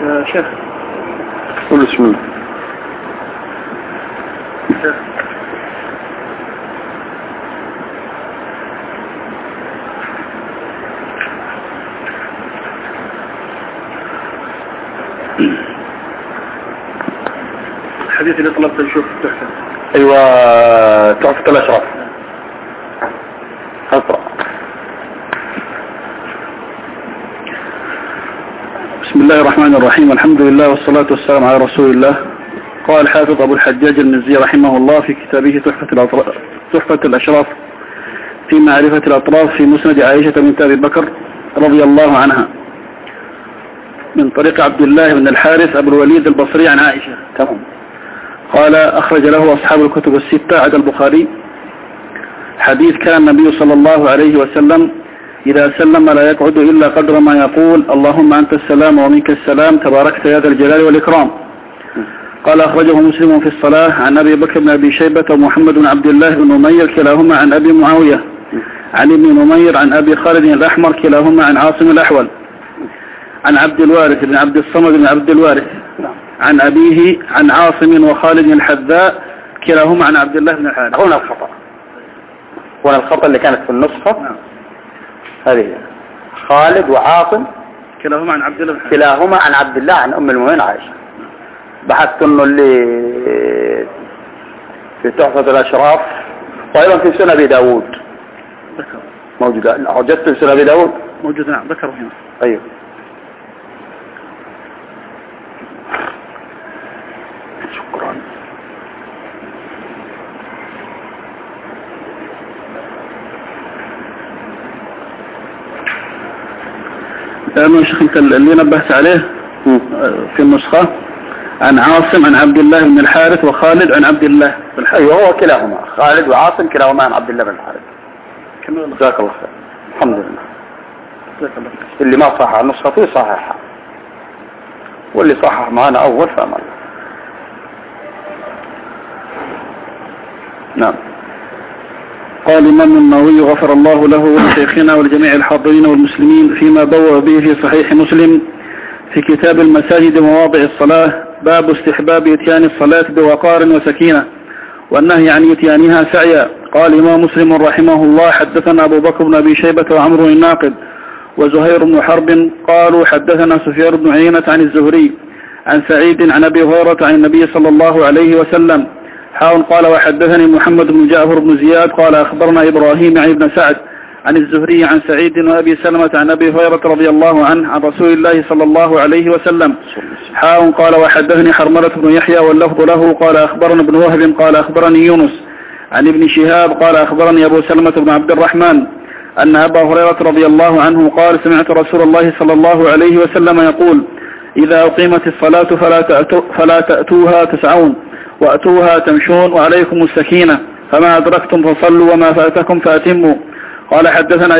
شيخ قل بسم الله. الحديث اللي طلبت نشوف تحفة. ايوه تحفة الاشراف. اقرأ. بسم الله الرحمن الرحيم. الحمد لله والصلاة والسلام على رسول الله. قال حافظ أبو الحجاج المزي رحمه الله في كتابه تحفة الأشراف في معرفة الأطراف في مسند عائشة بنت أبي بكر رضي الله عنها من طريق عبد الله بن الحارث أبو الوليد البصري عن عائشة. تمام. قال أخرج له أصحاب الكتب الستة عدا البخاري. حديث كان النبي صلى الله عليه وسلم إذا سلم لا يقعد إلا قدر ما يقول اللهم أنت السلام ومنك السلام تباركت يا ذا الجلال والإكرام. قال أخرجه مسلم في الصلاة عن أبي بكر بن أبي شيبة ومحمد بن عبد الله بن نمير كلاهما عن أبي معاوية عن ابن نمير عن أبي خالد الأحمر كلاهما عن عاصم الأحول عن عبد الوارث بن عبد الصمد بن عبد الوارث عن أبيه عن عاصم وخالد الحذاء كلاهما عن عبد الله بن الحارث. هنا الخطأ، هنا الخطأ اللي كانت في النسخة. هذه خالد وعاصم كلاهما عن عبد الله بن الحارث كلاهما عن عبد الله عن أم المؤمنين عائشة. بحثت انه اللي في تحفة الاشراف وايضا في سنن ابي داود موجودة. وجدت في سنن ابي داود موجودة. نعم ذكره هنا. ايوه شكرا. لأنه شيخ انت اللي نبهت عليه في النسخة عن عاصم عن عبد الله بن الحارث وخالد عن عبد الله بن الحارث. ايوه هو كلاهما خالد وعاصم كلاهما عن عبد الله بن الحارث. جزاك الله خير. الحمد لله. جزاك الله خير. اللي ما صحح النسخة فيه صححها، واللي صحح معنا اول فأمر. نعم. قال الإمام النووي غفر الله له ولشيخنا ولجميع الحاضرين والمسلمين فيما بوأ به في صحيح مسلم في كتاب المساجد ومواضع الصلاة باب استحباب اتيان الصلاة بوقار وسكينة والنهي عن اتيانها سعيا. قال الإمام مسلم رحمه الله حدثنا أبو بكر بن أبي شيبة وعمرو الناقد وزهير بن حرب قالوا حدثنا سفيان بن عيينة عن الزهري عن سعيد عن أبي هريرة عن النبي صلى الله عليه وسلم قال وحدثني محمد بن جعفر بن زياد قال أخبرنا إبراهيم عن ابن سعد عن الزهري عن سعيد وأبي سلمة عن أبي هريرة رضي الله عنه عن رسول الله صلى الله عليه وسلم قال وحدثني حرملة بن يحيى واللفظ له قال أخبرنا ابن وهب قال أخبرني يونس عن ابن شهاب قال أخبرني أبو سلمة بن عبد الرحمن أن أبا هريرة رضي الله عنه قال سمعت رسول الله صلى الله عليه وسلم يقول إذا أقيمت الصلاة فلا تأتوها تسعون وأتوها تمشون وعليكم السكينة فما أدركتم فصلوا وما فاتكم فأتموا. قال حدثنا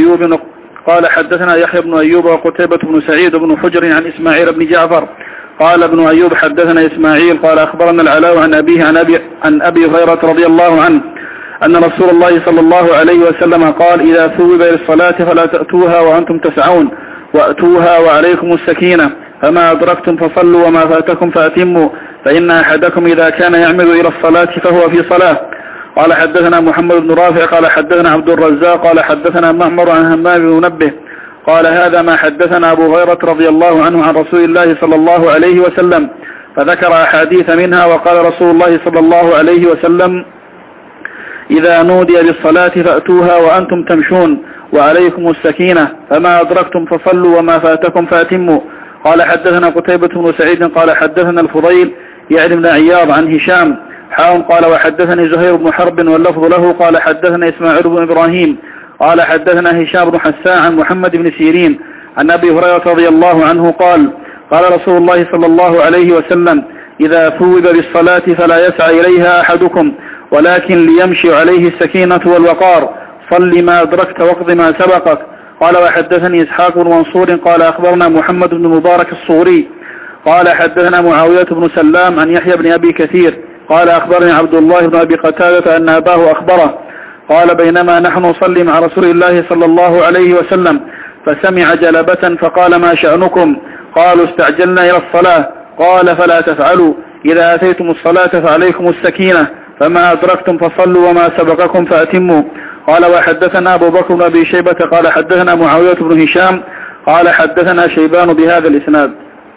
يحيى بن أيوب وقتيبة بن سعيد بن حجر عن إسماعيل بن جعفر قال ابن أيوب حدثنا إسماعيل قال أخبرنا العلاء عن أبيه عن أبي هريرة رضي الله عنه أن رسول الله صلى الله عليه وسلم قال إذا ثوب للصلاة فلا تأتوها وأنتم تسعون وأتوها وعليكم السكينة فما أدركتم فصلوا وما فاتكم فأتموا فإن أحدكم إذا كان يعمد إلى الصلاة فهو في صلاة. قال حدثنا محمد بن رافع قال حدثنا عبد الرزاق قال حدثنا معمر عن همام بن منبه قال هذا ما حدثنا أبو هريرة رضي الله عنه عن رسول الله صلى الله عليه وسلم فذكر أحاديث منها وقال رسول الله صلى الله عليه وسلم إذا نودي للصلاة فأتوها وأنتم تمشون وعليكم السكينة فما أدركتم فصلوا وما فاتكم فأتموا. قال حدثنا قتيبة بن سعيد قال حدثنا الفضيل يعني بن عياض عن هشام قال وحدثني زهير بن حرب واللفظ له قال حدثنا إسماعيل بن إبراهيم قال حدثنا هشام بن حسان عن محمد بن سيرين عن أبي هريرة رضي الله عنه قال رسول الله صلى الله عليه وسلم إذا ثوب بالصلاة فلا يسعى إليها أحدكم ولكن ليمشي عليه السكينة والوقار صل ما أدركت واقض ما سبقك. قال وحدثني إسحاق بن منصور قال أخبرنا محمد بن مبارك الصوري قال حدثنا معاوية بن سلام عن يحيى بن أبي كثير قال أخبرني عبد الله بن أبي قتادة أن أباه أخبره قال بينما نحن نصلي مع رسول الله صلى الله عليه وسلم فسمع جلبة فقال ما شأنكم قالوا استعجلنا إلى الصلاة. قال فلا تفعلوا، إذا أتيتم الصلاة فعليكم السكينة، فما أدركتم فصلوا وما سبقكم فأتموا. قال وحدثنا أبو بكر بن أبي شيبة قال حدثنا معاوية بن هشام قال حدثنا شيبان بهذا الإسناد.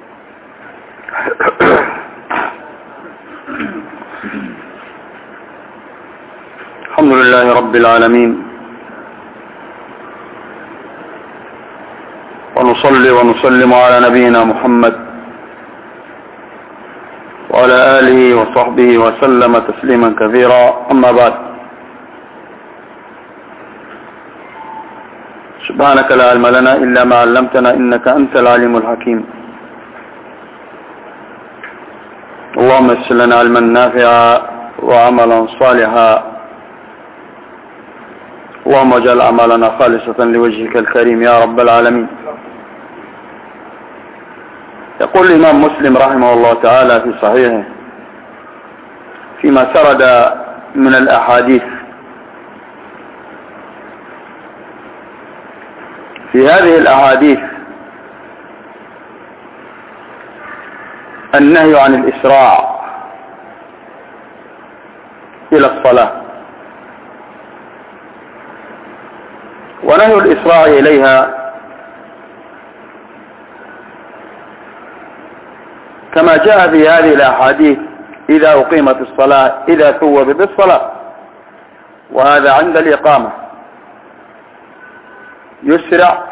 الحمد لله رب العالمين، ونصلي ونسلم على نبينا محمد وعلى آله وصحبه وسلم تسليما كثيرا. أما بعد، سبحانك لا علم لنا إلا ما علمتنا إنك أنت العليم الحكيم. اللهم يسر لنا علما نافعا وعملا صالحا، اللهم اجعل أعمالنا خالصة لوجهك الكريم يا رب العالمين. يقول الإمام مسلم رحمه الله تعالى في صحيحه فيما سرد من الأحاديث: في هذه الأحاديث النهي عن الإسراع إلى الصلاة، ونهي الإسراع إليها كما جاء في هذه الأحاديث: إذا أقيمت الصلاة، إذا ثوبت الصلاة، وهذا عند الإقامة يسرع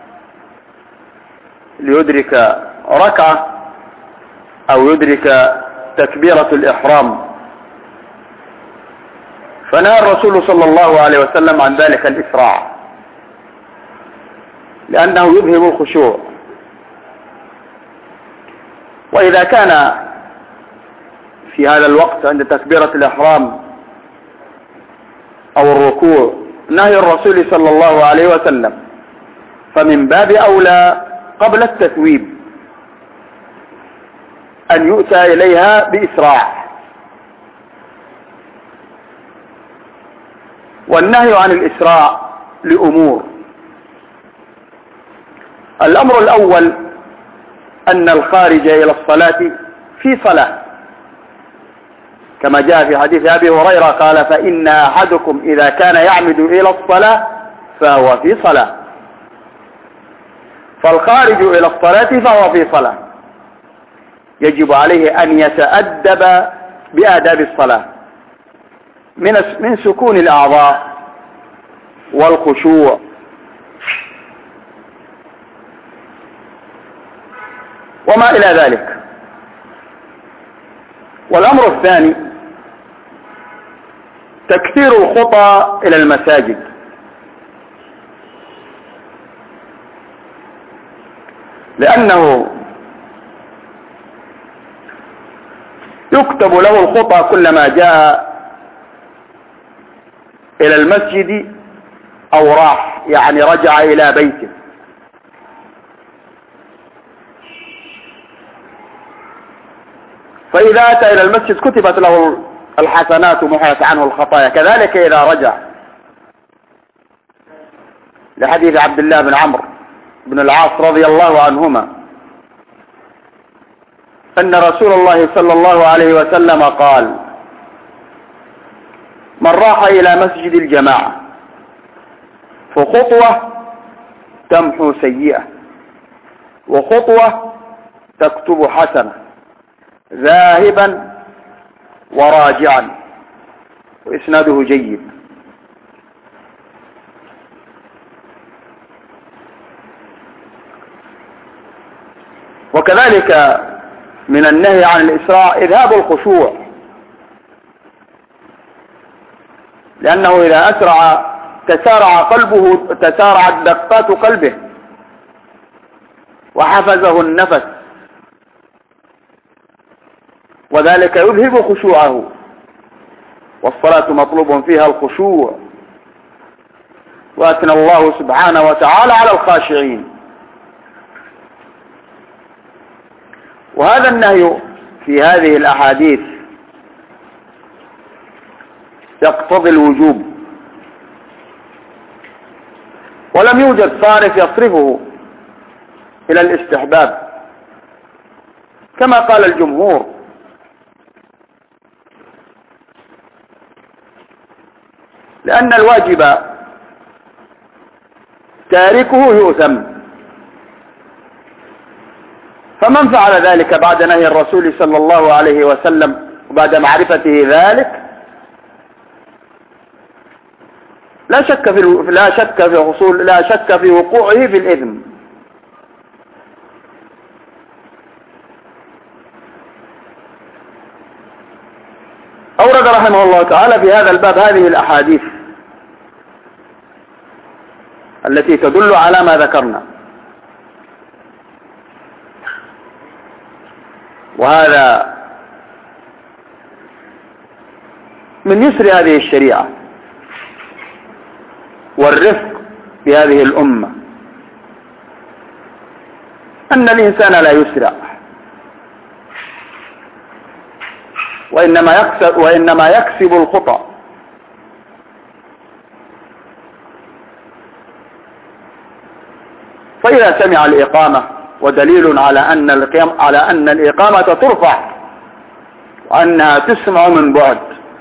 ليدرك ركعة أو يدرك تكبيرة الإحرام، فنهى الرسول صلى الله عليه وسلم عن ذلك الإسراع، لأنه يذهب الخشوع. وإذا كان في هذا الوقت عند تكبيرة الإحرام أو الركوع نهي الرسول صلى الله عليه وسلم، فمن باب أولى قبل التثويب أن يؤتى إليها بإسراع. والنهي عن الإسراع لأمور: الأمر الأول أن الخارج إلى الصلاة في صلاة، كما جاء في حديث أبي هريرة قال: فإن أحدكم إذا كان يعمد إلى الصلاة فهو في صلاة. فالخارج إلى الصلاة فهو في صلاة، يجب عليه أن يتأدب بآداب الصلاة من سكون الأعضاء والخشوع. وما إلى ذلك. والأمر الثاني تكثير الخطى إلى المساجد، لأنه يكتب له الخطى كلما جاء إلى المسجد أو راح، يعني رجع إلى بيته. فإذا أتى إلى المسجد كتبت له الحسنات ومحيت عنه الخطايا، كذلك إذا رجع، لحديث عبد الله بن عمرو بن العاص رضي الله عنهما أن رسول الله صلى الله عليه وسلم قال: من راح إلى مسجد الجماعة فخطوة تمحو سيئة، وخطوة تكتب حسنة، ذاهبا وراجعا. وإسناده جيد. وكذلك من النهي عن الإسراع إذهاب الخشوع، لأنه إذا أسرع تسارع قلبه، تسارعت دقات قلبه وحفزه النفس، وذلك يذهب خشوعه. والصلاة مطلوب فيها الخشوع، وأثنى الله سبحانه وتعالى على الخاشعين. وهذا النهي في هذه الأحاديث يقتضي الوجوب، ولم يوجد صارف يصرفه إلى الاستحباب، كما قال الجمهور، لأن الواجب تاركه يؤثم، فمن فعل ذلك بعد نهي الرسول صلى الله عليه وسلم وبعد معرفته ذلك لا شك في وقوعه في الإثم. أورد رحمه الله تعالى في هذا الباب هذه الأحاديث التي تدل على ما ذكرنا، وهذا من يسر هذه الشريعة والرفق بهذه الأمة، أن الإنسان لا يسرع، وإنما يكسب الخطأ. فإذا سمع الإقامة، ودليل على أن الإقامة ترفع وأنها تسمع من بعد،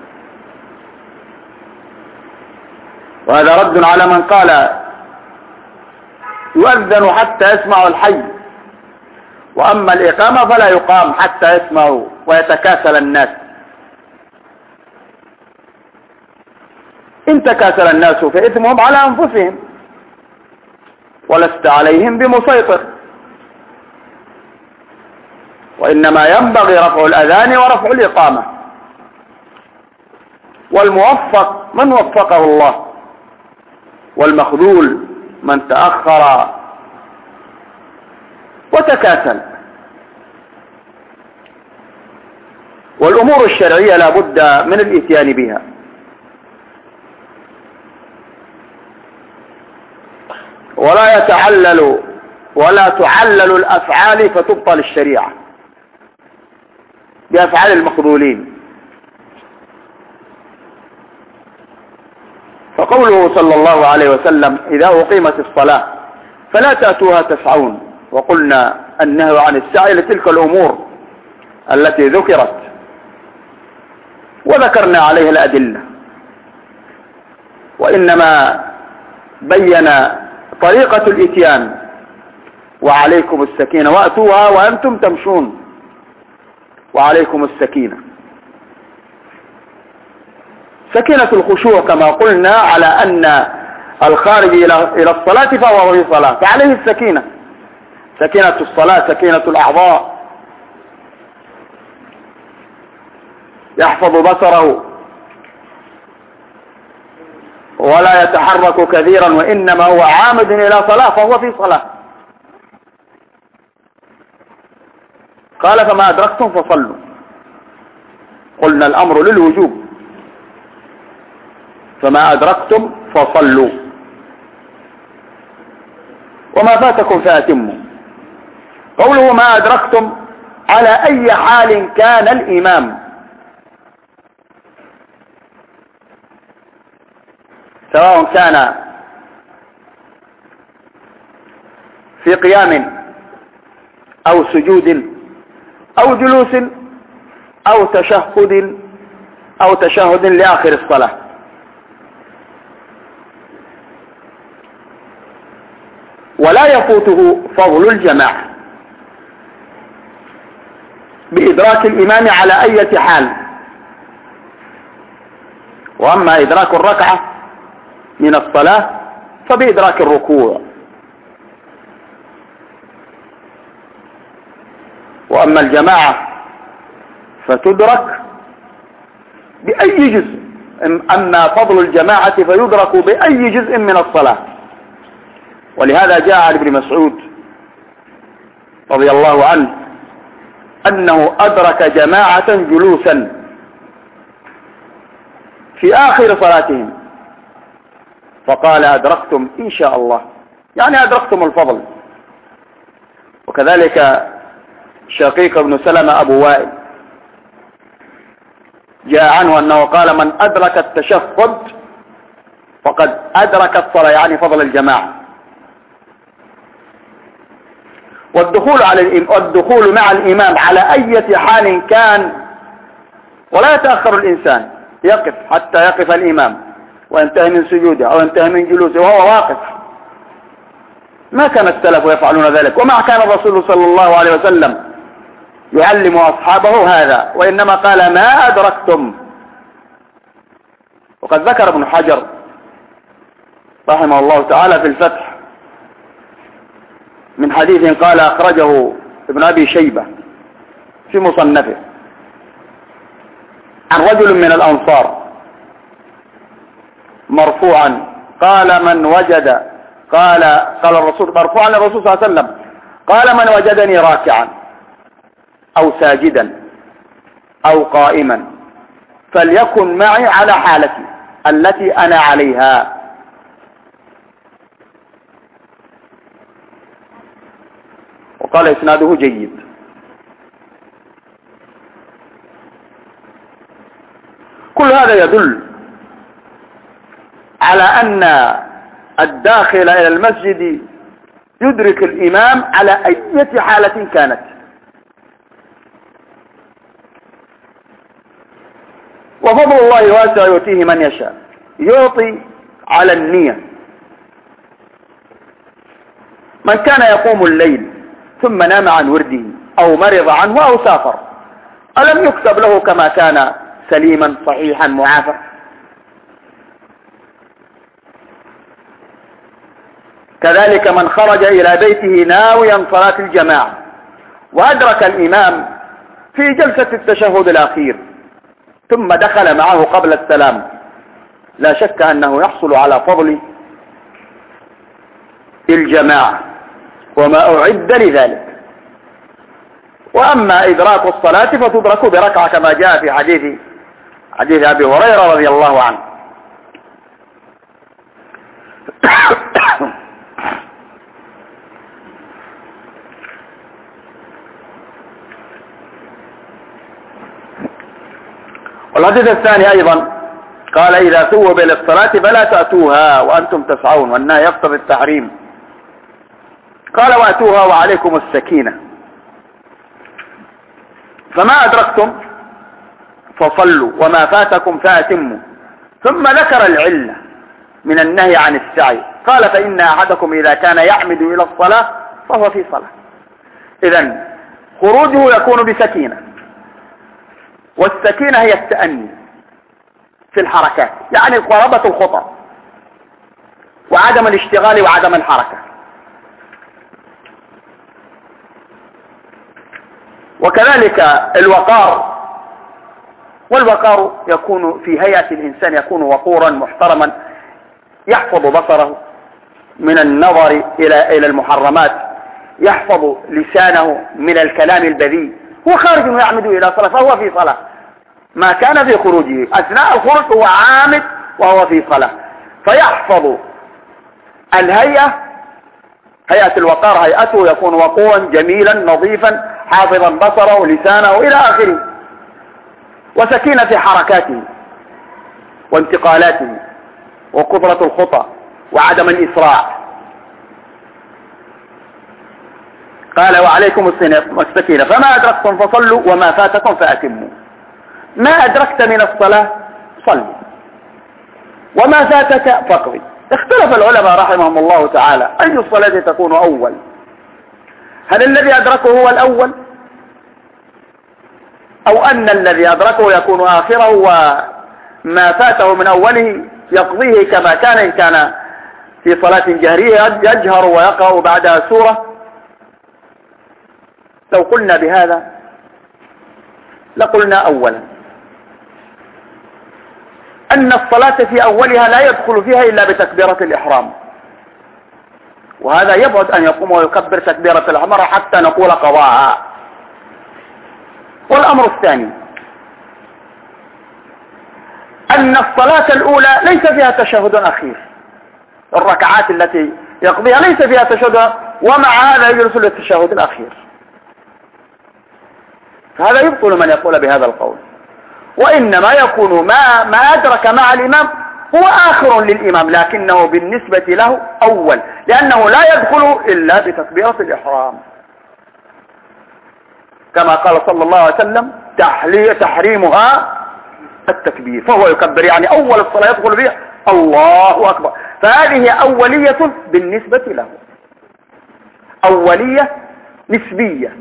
وهذا رد على من قال يؤذن حتى يسمع الحي، وأما الإقامة فلا يقام حتى يسمعوا ويتكاسل الناس. إن تكاسل الناس فإثمهم على أنفسهم ولست عليهم بمسيطر، وإنما ينبغي رفع الأذان ورفع الإقامة، والموفق من وفقه الله، والمخذول من تأخر وتكاسل. والأمور الشرعية لا بد من الإتيان بها، ولا تعلل الأفعال فتبطل الشريعة بأفعال المخذولين. فقوله صلى الله عليه وسلم إذا أقيمت الصلاة فلا تأتوها تسعون، وقلنا النهي عن السعي لتلك الأمور التي ذكرت وذكرنا عليها الأدلة، وإنما بين طريقة الإتيان: وعليكم السكينة وأتوها وأنتم تمشون، وعليكم السكينة، سكينة الخشوع كما قلنا، على أن الخارج إلى الصلاة فهو في صلاة، فعليه السكينة، سكينة الصلاة، سكينة الأعضاء، يحفظ بصره ولا يتحرك كثيرا، وإنما هو عامد إلى صلاة فهو في صلاة. قال فما أدركتم فصلوا، قلنا الأمر للوجوب، فما أدركتم فصلوا، وما فاتكم فأتموا. قوله ما أدركتم على أي حال كان الإمام، سواء كان في قيام أو سجود أو جلوس أو تشهد لآخر الصلاة. ولا يفوته فضل الجماعة بإدراك الإمام على أي حال، وأما إدراك الركعة من الصلاة فبإدراك الركوع، وأما الجماعة فتدرك بأي جزء، أما فضل الجماعة فيدرك بأي جزء من الصلاة. ولهذا جاء عن ابن مسعود رضي الله عنه أنه أدرك جماعة جلوسا في آخر صلاتهم، فقال أدركتم إن شاء الله، يعني أدركتم الفضل. وكذلك شقيق بن سلمة أبو وائل جاء عنه أنه قال من أدرك التشهد فقد أدرك الصلاة، يعني فضل الجماعة. والدخول مع الإمام على أي حال كان، ولا يتأخر الإنسان، يقف حتى يقف الإمام وينتهي من سجوده أو ينتهي من جلوسه وهو واقف. ما كان السلف يفعلون ذلك، وما كان الرسول صلى الله عليه وسلم يعلم أصحابه هذا، وإنما قال ما أدركتم. وقد ذكر ابن حجر رحمه الله تعالى في الفتح من حديث قال أخرجه ابن أبي شيبة في مصنفه عن رجل من الأنصار مرفوعا قال من وجد قال الرسول مرفوعا للرسول صلى الله عليه وسلم قال من وجدني راكعا أو ساجدا أو قائما فليكن معي على حالتي التي أنا عليها. وقال إسناده جيد. كل هذا يدل على أن الداخل إلى المسجد يدرك الإمام على أي حالة كانت. وفضل الله واسع يؤتيه من يشاء، يعطي على النية. من كان يقوم الليل ثم نام عن ورده أو مرض عنه أو سافر ألم يكتب له كما كان سليما صحيحا معافى؟ كذلك من خرج إلى بيته ناويا صلاة الجماعة وأدرك الإمام في جلسة التشهد الأخير ثم دخل معه قبل السلام لا شك أنه يحصل على فضل الجماعة وما أعد لذلك. وأما إدراك الصلاة فتدرك بركعة كما جاء في حديث أبي هريرة رضي الله عنه. والحديث الثاني أيضا قال إذا ثوب للصلاة فلا تأتوها وأنتم تسعون، والنهي يقتضي التحريم. قال وأتوها وعليكم السكينة، فما أدركتم فصلوا وما فاتكم فأتموا. ثم ذكر العلة من النهي عن السعي، قال فإن أحدكم إذا كان يعمد إلى الصلاة فهو في صلاة. إذن خروجه يكون بسكينة، والسكينة هي التأني في الحركات، يعني قرابة الخطى وعدم الاشتغال وعدم الحركة. وكذلك الوقار، والوقار يكون في هيئة الإنسان، يكون وقورا محترما يحفظ بصره من النظر إلى المحرمات، يحفظ لسانه من الكلام البذيء. هو خارج ويعمد إلى صلاة فهو في صلاة، ما كان في خروجه. أثناء الخروج هو عامد وهو في صلاة، فيحفظ الهيئة، هيئة الوقار، هيئته يكون وقورا جميلا نظيفا حافظا بصره ولسانه إلى آخره، وسكينة في حركاته وانتقالاته وقدرة الخطى وعدم الإسراع. قال وعليكم السكينة فما أدركتم فصلوا وما فاتكم فأتموا. ما أدركت من الصلاة صل، وما فاتك فاقضي. اختلف العلماء رحمهم الله تعالى أي الصلاة تكون أول؟ هل الذي أدركه هو الأول، أو أن الذي أدركه يكون آخره وما فاته من أوله يقضيه كما كان إن كان في صلاة جهرية يجهر ويقرأ بعدها سورة؟ لو قلنا بهذا لقلنا أولا أن الصلاة في أولها لا يدخل فيها إلا بتكبيرة الإحرام، وهذا يبعد أن يقوم ويكبر تكبيرة الإحرام حتى نقول قضاءها. والأمر الثاني أن الصلاة الأولى ليس فيها تشهد أخير، الركعات التي يقضيها ليس فيها تشهد، ومع هذا يجلس للتشهد الأخير، فهذا يبطل من يقول بهذا القول. وإنما يكون ما أدرك مع الإمام هو آخر للإمام، لكنه بالنسبة له أول، لأنه لا يدخل إلا بتكبيرة الإحرام. كما قال صلى الله عليه وسلم تحريمها التكبير، فهو يكبر يعني أول الصلاة يدخل فيها الله أكبر. فهذه أولية بالنسبة له، أولية نسبية،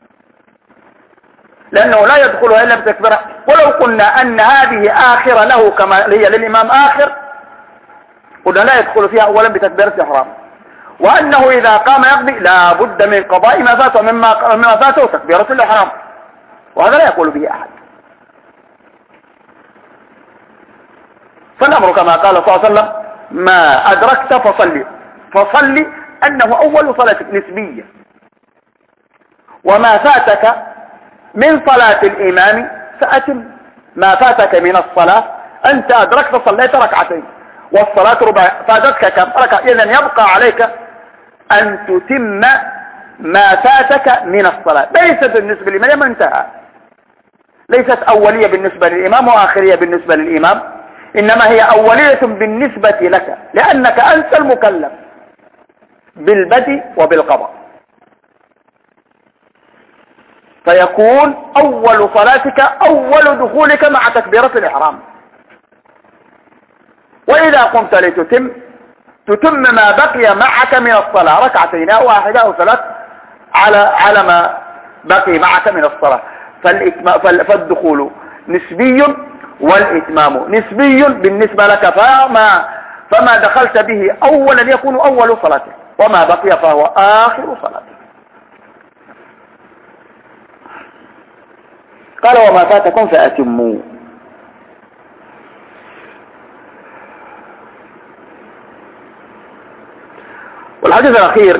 لأنه لا يدخلها إلا بتكبيرها. ولو قلنا أن هذه آخرة له كما هي للإمام آخر، قلنا لا يدخل فيها أولا بتكبيرة الإحرام، وأنه إذا قام يقضي لا بد من قضاء ما فاته مما فاته تكبيرة الإحرام، وهذا لا يقول به أحد. فالأمر كما قال صلى الله عليه وسلم ما أدركت فصلي أنه أول صلاة نسبية، وما فاتك من صلاة الإمام فأتم. ما فاتك من الصلاة أنت أدركت صليت ركعتين، والصلاة ربع، فاتتك كم ركعة، إذن يبقى عليك أن تتم ما فاتك من الصلاة. ليست بالنسبة للإمام انتهى، ليست أولية بالنسبة للإمام وآخرية بالنسبة للإمام، إنما هي أولية بالنسبة لك، لأنك أنت المكلف بالبدء وبالقضاء، فيكون أول صلاتك أول دخولك مع تكبيرة الإحرام. وإذا قمت تتم ما بقي معك من الصلاة، ركعتين أو واحدة أو ثلاث على ما بقي معك من الصلاة. فالدخول نسبي والإتمام نسبي بالنسبة لك، فما دخلت به أولا يكون أول صلاتك، وما بقي فهو آخر صلاتك. قال وما فاتكم فأتموا. والحديث الأخير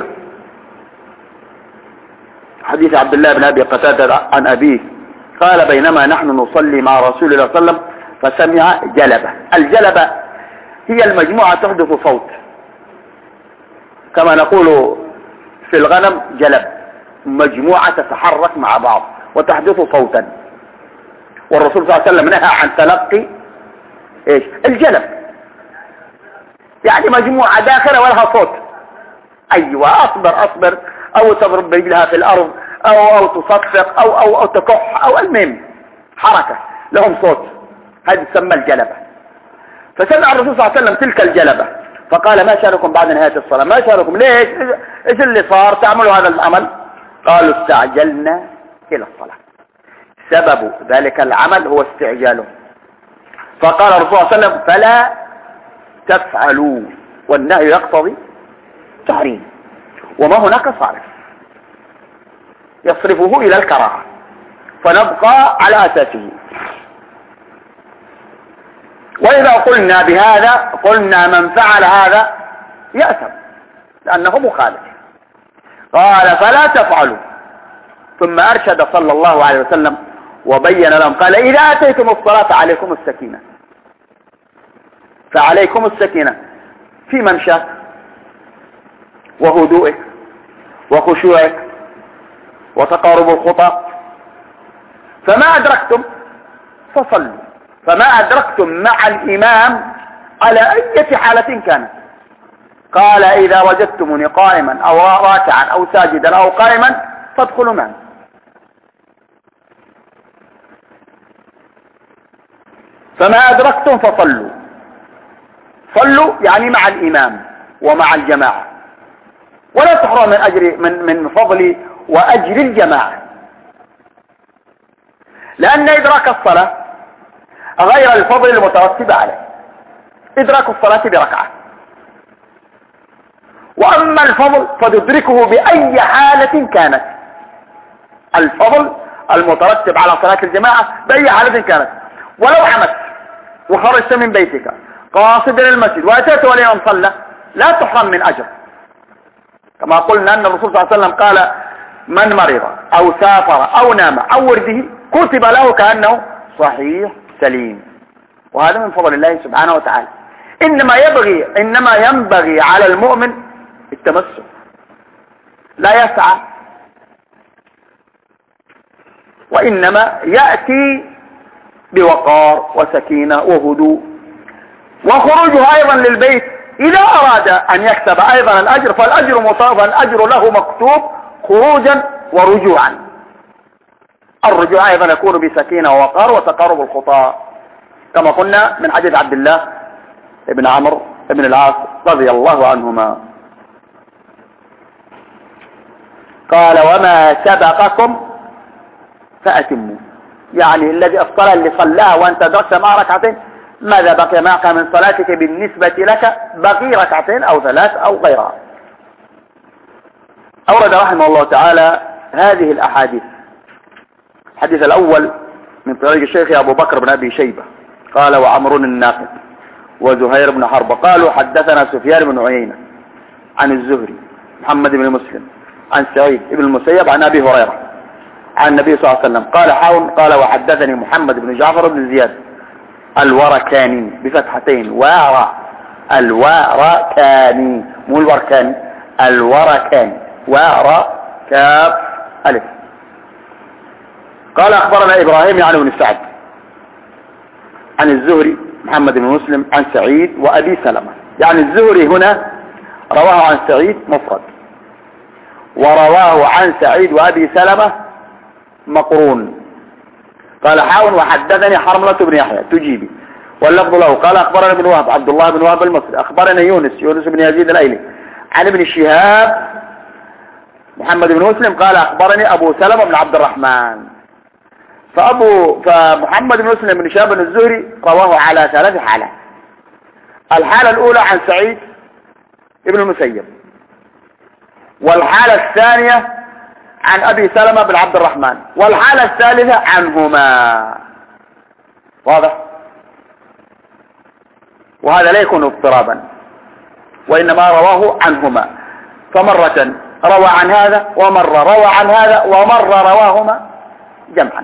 حديث عبد الله بن أبي قتادة عن أبيه قال بينما نحن نصلي مع رسول الله صلى الله عليه وسلم فسمع جلبة. الجلبة هي المجموعة تحدث صوت، كما نقول في الغنم جلب، مجموعة تتحرك مع بعض وتحدث صوتا. والرسول صلى الله عليه وسلم نهى عن تلقي ايش الجلب، يعني مجموعة داخلة ولها صوت. ايوه اصبر او تضرب برجلها في الارض او تصفق او تكح او المهم حركة لهم صوت، هذه تسمى الجلبة. فسمع الرسول صلى الله عليه وسلم تلك الجلبة فقال ما شأنكم بعد نهاية الصلاة؟ ما شأنكم؟ ليش؟ ايش اللي صار تعملوا هذا العمل؟ قالوا استعجلنا الى الصلاة، سبب ذلك العمل هو استعجاله. فقال الرسول صلى الله عليه وسلم فلا تفعلوا، والنهي يقتضي تحريم، وما هناك صارف يصرفه إلى الكراهة، فنبقى على أساسه. وإذا قلنا بهذا قلنا من فعل هذا يأثم لأنه مخالف. قال فلا تفعلوا، ثم أرشد صلى الله عليه وسلم وبين لهم قال إذا أتيتم الصلاة فعليكم السكينة، فعليكم السكينة في ممشاك وهدوئك وخشوعك وتقارب الخطى. فما أدركتم فصلوا، فما أدركتم مع الإمام على أي حالة كانت. قال إذا وجدتمني قائما أو راكعا أو ساجدا أو قائما فادخلوا معي. فما أدركتم فصلوا، صلوا يعني مع الإمام ومع الجماعة، ولا تحرم من أجر من فضل وأجر الجماعة، لأن إدراك الصلاة غير الفضل المترتب عليه. إدراك الصلاة بركعة، وأما الفضل فتدركه بأي حالة كانت. الفضل المترتب على صلاة الجماعة بأي حالة كانت. ولو عمت وخرجت من بيتك قاصدا المسجد وأتيت والإمام صلى لا تحرم من أجر، كما قلنا أن الرسول صلى الله عليه وسلم قال من مرض أو سافر أو نام أو ورده كتب له كأنه صحيح سليم، وهذا من فضل الله سبحانه وتعالى. إنما ينبغي على المؤمن التمسك، لا يسعى، وإنما يأتي بوقار وسكينة وهدوء. وخروجه أيضا للبيت إذا أراد أن يكتب أيضا الأجر فالأجر له مكتوب خروجا ورجوعا، الرجوع أيضا يكون بسكينة ووقار وتقارب الخطى كما قلنا من حديث عبد الله بن عمرو بن العاص رضي الله عنهما. قال وما سبقكم فأتموا، يعني الذي الصلاة اللي صلاها وأنت درست معه ركعتين ماذا بقي معك من صلاتك بالنسبة لك؟ بقي ركعتين أو ثلاث أو غيرها. أورد رحمه الله تعالى هذه الأحاديث. الحديث الأول من طريق الشيخ أبو بكر بن أبي شيبة قال وعمر الناقد وزهير بن حرب قالوا حدثنا سفيان بن عيينة عن الزهري محمد بن مسلم عن سعيد بن المسيب عن أبي هريرة عن النبي صلى الله عليه وسلم قال حاون قال وحدثني محمد بن جعفر بن زياد الوركاني بفتحتين وارا الوركاني مو الوركاني الوركاني وارا كاف ألف. قال أخبرنا إبراهيم يعني بن سعد عن الزهري محمد بن مسلم عن سعيد وأبي سلمة، يعني الزهري هنا رواه عن سعيد مفرد ورواه عن سعيد وأبي سلمة مقرون. قال حاون وحدثني حرملة بن يحيى تجيبي واللفظ له قال أخبرنا ابن وهب عبد الله بن وهب المصري أخبرنا يونس بن يزيد الأيلي عن ابن شهاب محمد بن مسلم قال أخبرني أبو سلمة بن عبد الرحمن. فمحمد بن مسلم بن شهاب بن الزهري رواه على ثلاث حالات. الحالة الأولى عن سعيد ابن المسيب، والحالة الثانية عن أبي سلمة بن عبد الرحمن، والحالة الثالثة عنهما. واضح؟ وهذا لا يكون اضطرابا وإنما رواه عنهما، فمرة روى عن هذا ومرة روى عن هذا ومرة رواهما جمعا.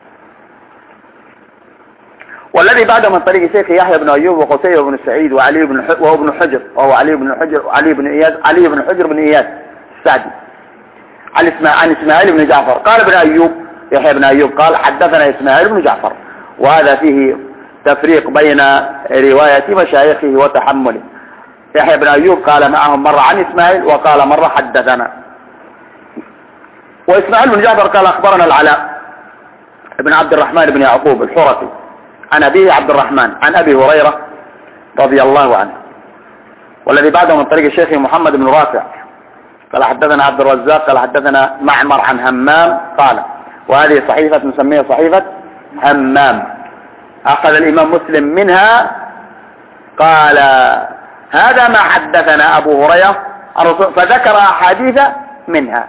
والذي بعد من طريق شيخ يحيى بن أيوب وقتيبة بن سعيد وعلي بن حجر وهو علي بن حجر بن إياس السعدي عن إسماعيل بن جعفر قال ابن أيوب يحيى بن أيوب قال حدثنا إسماعيل بن جعفر، وهذا فيه تفريق بين رواية مشايخه وتحمله. يحيى بن أيوب قال معهم مرة عن إسماعيل وقال مرة حدثنا. وإسماعيل بن جعفر قال أخبرنا العلاء بن عبد الرحمن بن يعقوب الحرقي عن أبيه عبد الرحمن عن أبي هريرة رضي الله عنه. والذي بعده من طريق الشيخ محمد بن رافع قال حدثنا عبد الرزاق قال حدثنا معمر عن همام قال، وهذه صحيفة نسميها صحيفة همام أخذ الإمام مسلم منها قال هذا ما حدثنا أبو هريرة فذكر أحاديث منها.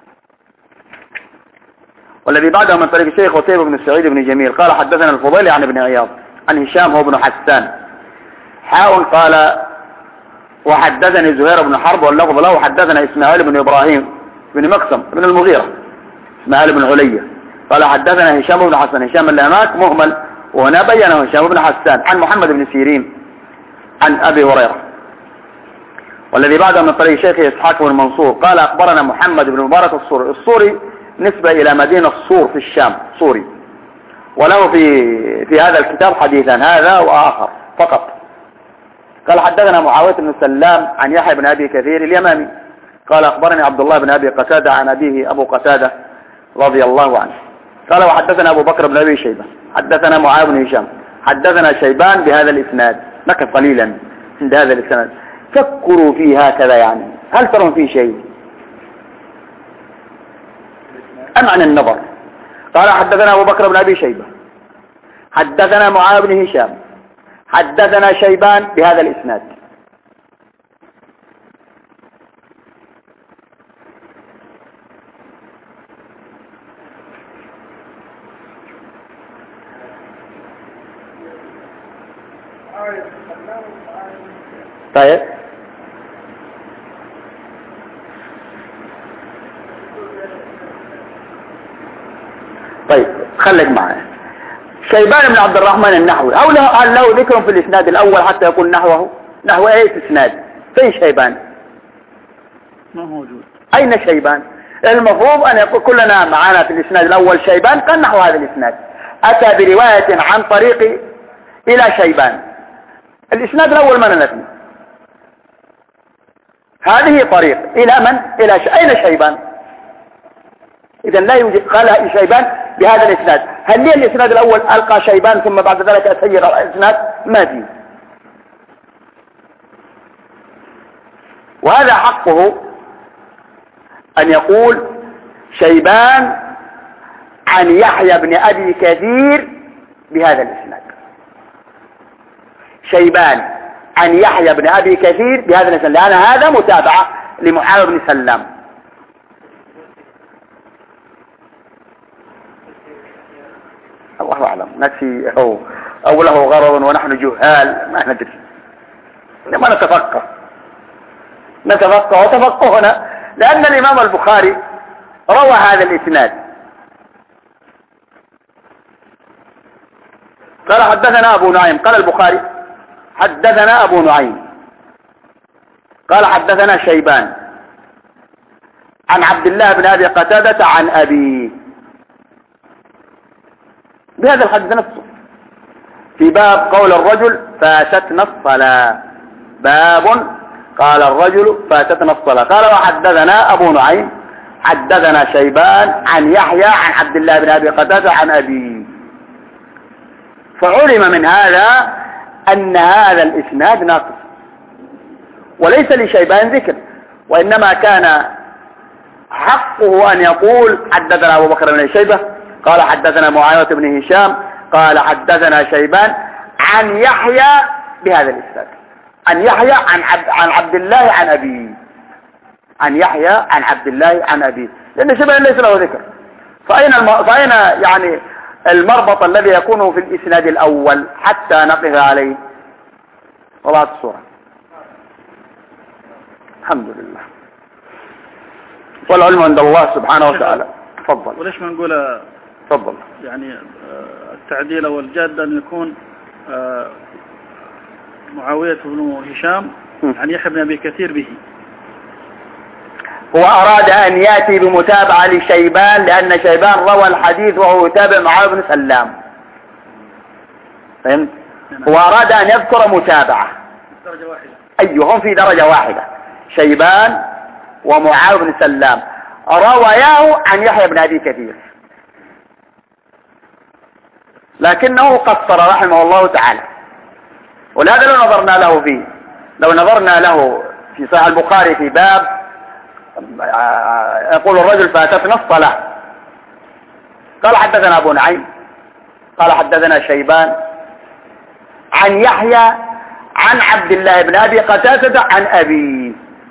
والذي بعده من طريق الشيخ قتيبة بن سعيد بن جميل قال حدثنا الفضيل عن ابن عياض عن هشام هو بن حسان حاول قال وحدثني زهير بن حرب واللفظ له حدثنا إسماعيل بن إبراهيم بن مقسم بن المغيرة إسماعيل بن علية قال حدثنا هشام بن حسان هشام اللي هناك مهمل وهنا بينه هشام بن حسان عن محمد بن سيرين عن أبي هريرة. والذي بعده من طريق شيخ إسحاق بن منصور قال أخبرنا محمد بن مبارك الصوري نسبة إلى مدينة الصور في الشام صوري، وله في هذا الكتاب حديثا هذا وآخر فقط. قال حدثنا معاوية بن سلام عن يحيى بن أبي كثير اليمامي قال أخبرني عبد الله بن أبي قتادة عن أبيه أبو قتادة رضي الله عنه قال وحدثنا أبو بكر بن أبي شيبة حدثنا معاوية بن هشام حدثنا شيبان بهذا الإسناد. نكت قليلا عند هذا الإسناد فكروا فيه هكذا، يعني هل ترون فيه شيء أم عن النظر؟ قال حدثنا أبو بكر بن أبي شيبة حدثنا معاوية بن هشام حدثنا شيبان بهذا الإسناد. طيب خليك معي. شيبان بن عبد الرحمن النحوي هل له ذكر في الإسناد الأول حتى يكون نحو أي إسناد؟ فين شيبان؟ ما موجود. أين شيبان؟ المفروض أن يقول كلنا معنا في الإسناد الأول شيبان كان نحو هذا الإسناد أتى برواية عن طريق إلى شيبان. الإسناد الأول من الذي هذه طريق إلى من؟ أين شيبان؟ إذا لا يوجد. قال شيبان بهذا الإسناد. هل لي الإسناد الأول ألقى شيبان ثم بعد ذلك أسير الإسناد؟ ما في. وهذا حقه أن يقول شيبان عن يحيى بن أبي كثير بهذا الإسناد. شيبان عن يحيى بن أبي كثير بهذا الإسناد، لأن هذا متابعة لمعاوية بن سلام. الله أعلم، نكفي أو له غرض ونحن جهال ما ندري، إنما نتفقه وتفقهنا، لأن الإمام البخاري روى هذا الإسناد. قال حدثنا أبو نعيم، قال البخاري حدثنا أبو نعيم قال حدثنا شيبان عن عبد الله بن أبي قتادة عن أبيه بهذا الحديث نفسه في باب قول الرجل فاتتنا الصلاة. باب قال الرجل فاتتنا الصلاة. قال وحدثنا أبو نعيم حدثنا شيبان عن يحيى عن عبد الله بن أبي قتادة عن أبيه. فعلم من هذا أن هذا الإسناد ناقص، وليس لشيبان ذكر، وإنما كان حقه أن يقول حدثنا أبو بكر بن شيبة قال حدثنا معاوية بن هشام قال حدثنا شيبان عن يحيى بهذا الإسناد، عن يحيى عن عبد الله عن أبيه، عن يحيى عن عبد الله عن أبيه، لأن شيبان ليس له ذكر. فأين يعني المربط الذي يكون في الإسناد الأول حتى نقف عليه؟ وضعت الصورة. الحمد لله والعلم عند الله سبحانه وتعالى. تفضل. وليش ما نقول تفضل يعني التعديل والجاد أن يكون معاوية بن هشام عن يحيى بن أبي كثير به؟ هو أراد أن يأتي بمتابعة لشيبان، لأن شيبان روى الحديث وهو يتابع معاوية بن سلام. فهمت؟ هو أراد أن يذكر متابعة درجة واحدة. أيهم في درجة واحدة، شيبان ومعاوية بن سلام رواياه عن يحيى بن أبي كثير، لكنه قصر رحمه الله تعالى. ولهذا لو نظرنا له في صحيح البخاري في باب يقول الرجل فاتتنا الصلاة، قال حدثنا أبو نعيم قال حدثنا شيبان عن يحيى عن عبد الله بن أبي قتادة عن أبيه.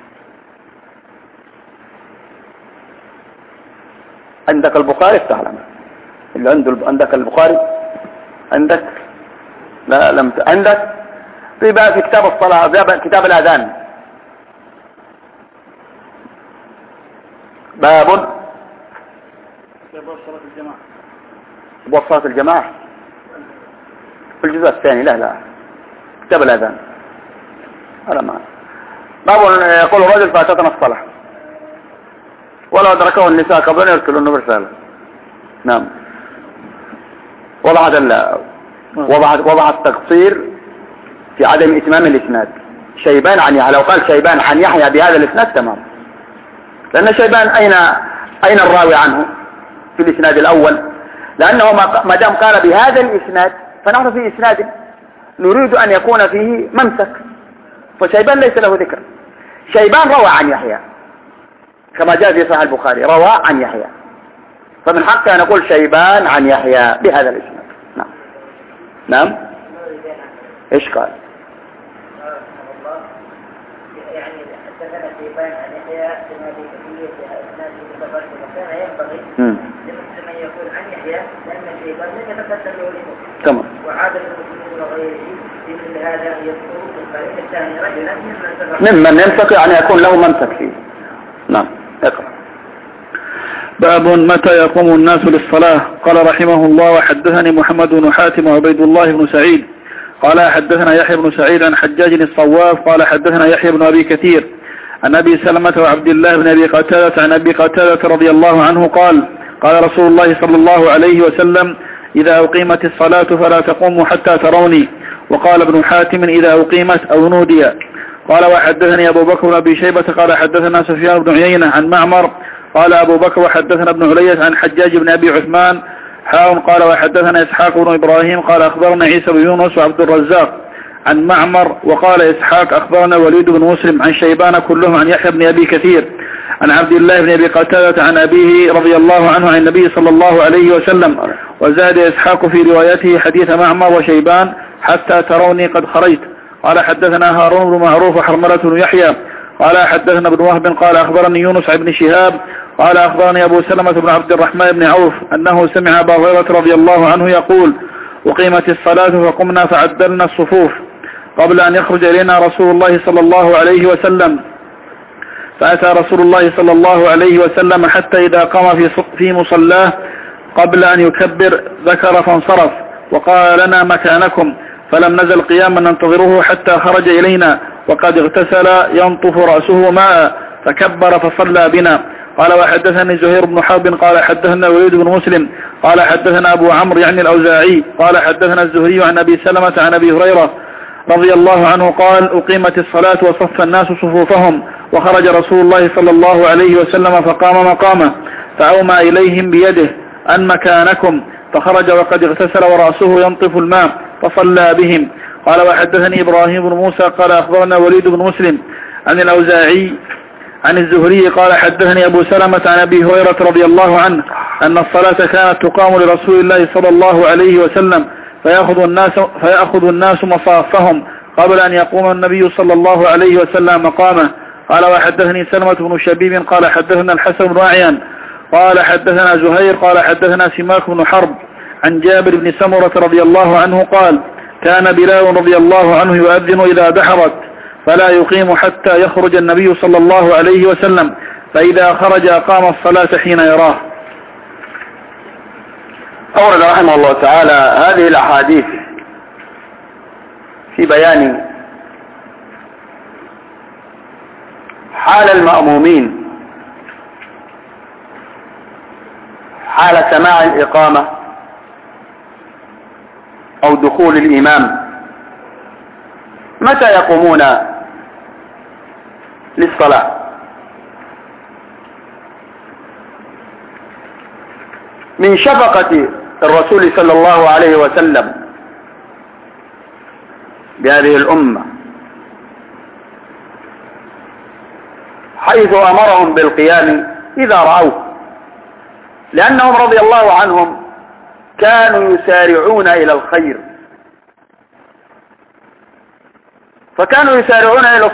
عندك البخاري استعلم اللي عندك البخاري عندك لا لم عندك في باب في كتاب الصلاة، كتاب الأذان، باب صلاة الجماعة في الجزء الثاني. لا كتاب الأذان هذا ما باب يقول الرجل فاتتنا الصلاة ولو أدركه النساء قبل يرسلون برسالة. نعم. وضع التقصير في عدم إتمام الإسناد. شيبان عن يحيى، لو قال شيبان عن يحيى بهذا الإسناد تمام، لأن شيبان أين الراوي عنه في الإسناد الأول؟ لأنه ما دام قال بهذا الإسناد فنحن في إسناد نريد أن يكون فيه ممسك، فشيبان ليس له ذكر. شيبان روى عن يحيى كما جاء في صحيح البخاري، روى عن يحيى، فمن حق أن نقول شيبان عن يحيى بهذا الإسناد. نعم. إيش قال؟ يعني حدثنا شيبان عن يحيى بن أبي كثير بهذا الإسناد المتقدم، وكان ينبغي لمسلم أن يقول عن يحيى لأن شيبان لم يتقدم له لمسلم. تمام. وعادة المسلمين وغيره في مثل هذا يذكرون في القرين الثاني رجلا ممن ينفق أن يكون له ممسك فيه. نعم. اقرأ. باب متى يقوم الناس للصلاة. قال رحمه الله وحدثني محمد بن حاتم وعبيد الله بن سعيد قال حدثنا يحيى بن سعيد عن حجاج الصواف قال حدثنا يحيى بن أبي كثير عن أبي سلمة وعبد الله بن أبي قتادة عن أبي قتادة رضي الله عنه قال قال رسول الله صلى الله عليه وسلم إذا أقيمت الصلاة فلا تقوموا حتى تروني. وقال ابن حاتم إذا أقيمت أو نودي. قال وحدثني أبو بكر بن أبي شيبة قال حدثنا سفيان بن عيينة عن معمر قال أبو بكر وحدثنا ابن علية عن حجاج بن أبي عثمان قال وحدثنا إسحاق بن إبراهيم قال أخبرنا عيسى بن يونس وعبد الرزاق عن معمر وقال إسحاق أخبرنا وليد بن مسلم عن شيبان كلهم عن يحيى بن أبي كثير عن عبد الله بن أبي قتادة عن أبيه رضي الله عنه عن النبي صلى الله عليه وسلم. وزاد إسحاق في روايته حديث معمر وشيبان حتى تروني قد خرجت. قال حدثنا هارون بن معروف وحرملة بن يحيى قال حدثنا ابن وهب قال أخبرني يونس بن شهاب قال أخبرني أبو سلمة بن عبد الرحمن بن عوف أنه سمع أبا هريرة رضي الله عنه يقول أقيمت الصلاة فقمنا فعدلنا الصفوف قبل أن يخرج إلينا رسول الله صلى الله عليه وسلم فأتى رسول الله صلى الله عليه وسلم حتى إذا قام في مصلاه قبل أن يكبر ذكر فانصرف وقال لنا مكانكم فلم نزل قياما ننتظره حتى خرج إلينا وقد اغتسل ينطف رأسه ماء فكبر فصلى بنا. قال وحدثني زهير بن حرب قال حدثنا وليد بن مسلم قال حدثنا أبو عمرو يعني الأوزاعي قال حدثنا الزهري عن أبي سلمة عن أبي هريرة رضي الله عنه قال أقيمت الصلاة وصف الناس صفوفهم وخرج رسول الله صلى الله عليه وسلم فقام مقامه فأومى إليهم بيده أن مكانكم فخرج وقد اغتسل ورأسه ينطف الماء فصلى بهم. قال وحدثني إبراهيم بن موسى قال أخبرنا وليد بن مسلم عن الأوزاعي عن الزهري قال حدثني أبو سلمة عن أبي هريرة رضي الله عنه أن الصلاة كانت تقام لرسول الله صلى الله عليه وسلم فيأخذ الناس مصافهم قبل أن يقوم النبي صلى الله عليه وسلم مقامه. قال وحدثني سلمة بن شبيب قال حدثنا الحسن بن عيان قال حدثنا زهير قال حدثنا سماك بن حرب عن جابر بن سمرة رضي الله عنه قال كان بلال رضي الله عنه يؤذن إذا دحرت فلا يقيم حتى يخرج النبي صلى الله عليه وسلم فإذا خرج أقام الصلاة حين يراه. أورد رحمه الله تعالى هذه الأحاديث في بيان حال المأمومين حال سماع الإقامة أو دخول الإمام متى يقومون للصلاة. من شفقة الرسول صلى الله عليه وسلم بهذه الأمة حيث أمرهم بالقيام إذا رأوه، لأنهم رضي الله عنهم كانوا يسارعون إلى الخير، فكانوا يسارعون إلى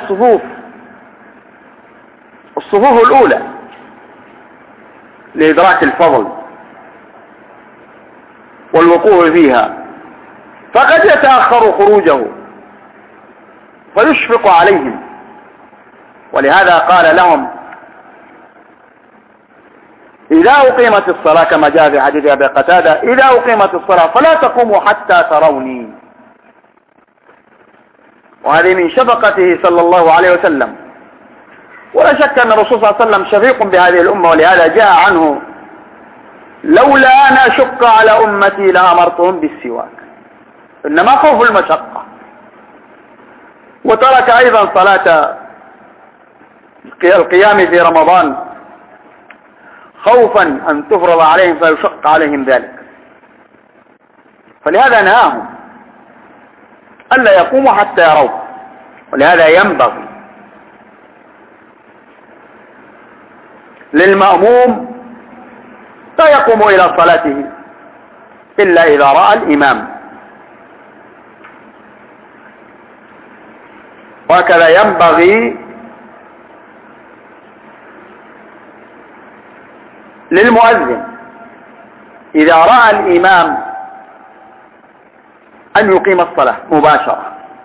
الصفوف الأولى لإدراك الفضل والوقوع فيها، فقد يتأخر خروجه فيشفق عليهم، ولهذا قال لهم إذا أقيمت الصلاة كما جاء في حديث أبي قتادة إذا أقيمت الصلاة فلا تقوموا حتى تروني. وهذه من شفقته صلى الله عليه وسلم، ولا شك أن الرسول صلى الله عليه وسلم شفيق بهذه الأمة، ولهذا جاء عنه لولا أن أشق على أمتي لأمرتهم بالسواك، إنما خوف المشقة. وترك أيضا صلاة القيام في رمضان خوفا أن تفرض عليهم فيشق عليهم ذلك، فلهذا نهاهم ألا يقوموا حتى يروه. ولهذا ينبغي للمأموم لا يقوم إلى صلاته إلا إذا رأى الإمام، وهكذا ينبغي للمؤذن إذا رأى الإمام أن يقيم الصلاة مباشرة،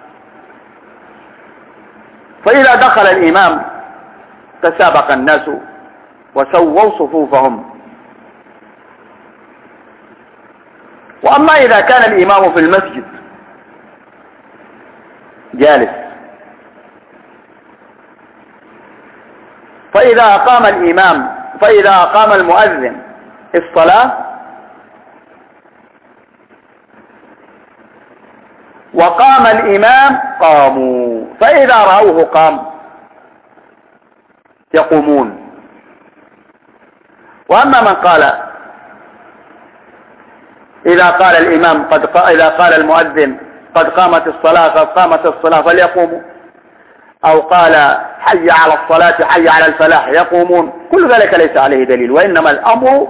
فإذا دخل الإمام تسابق الناس وسووا صفوفهم. وأما إذا كان الإمام في المسجد جالس فإذا أقام المؤذن الصلاة وقام الإمام قاموا، فإذا رأوه قام يقومون، وأما من قال إذا قال المؤذن قد قامت الصلاة فليقوموا، أو قال حي على الصلاة حي على الفلاح يقومون، كل ذلك ليس عليه دليل، وإنما الأمر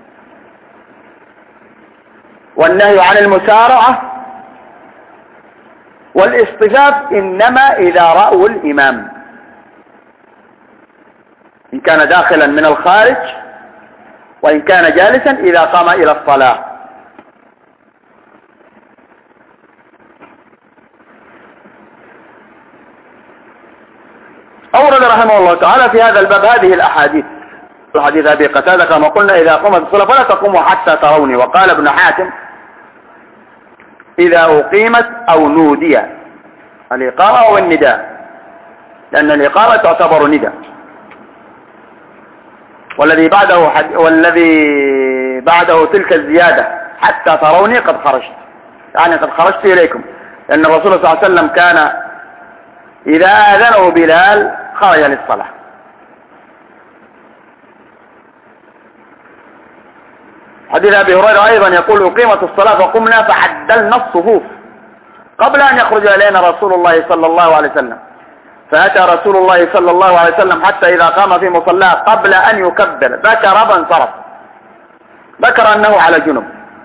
والنهي عن المسارعة والاصطفاف إنما إذا رأوا الإمام، إن كان داخلا من الخارج وإن كان جالسا إذا قام إلى الصلاة. أورد رحمه الله تعالى في هذا الباب هذه الأحاديث، الحديث أبي قتادة كما قلنا إذا قامت الصلاة فلا تقوموا حتى تروني. وقال ابن حاتم إذا أقيمت أو نودي، الإقامة أو النداء، لأن الإقامة تعتبر نداء، والذي بعده تلك الزيادة حتى تروني قد خرجت، يعني قد خرجت إليكم، لأن الرسول صلى الله عليه وسلم كان إذا آذنه بلال خرج للصلاة. حديث أبي هريرة أيضا يقول أقيمت الصلاة فقمنا فعدلنا الصفوف قبل أن يخرج إلينا رسول الله صلى الله عليه وسلم، فأتى رسول الله صلى الله عليه وسلم حتى إذا قام في مصلاه قبل أن يكبر ذكر فانصرف، ذكر أنه على جنب،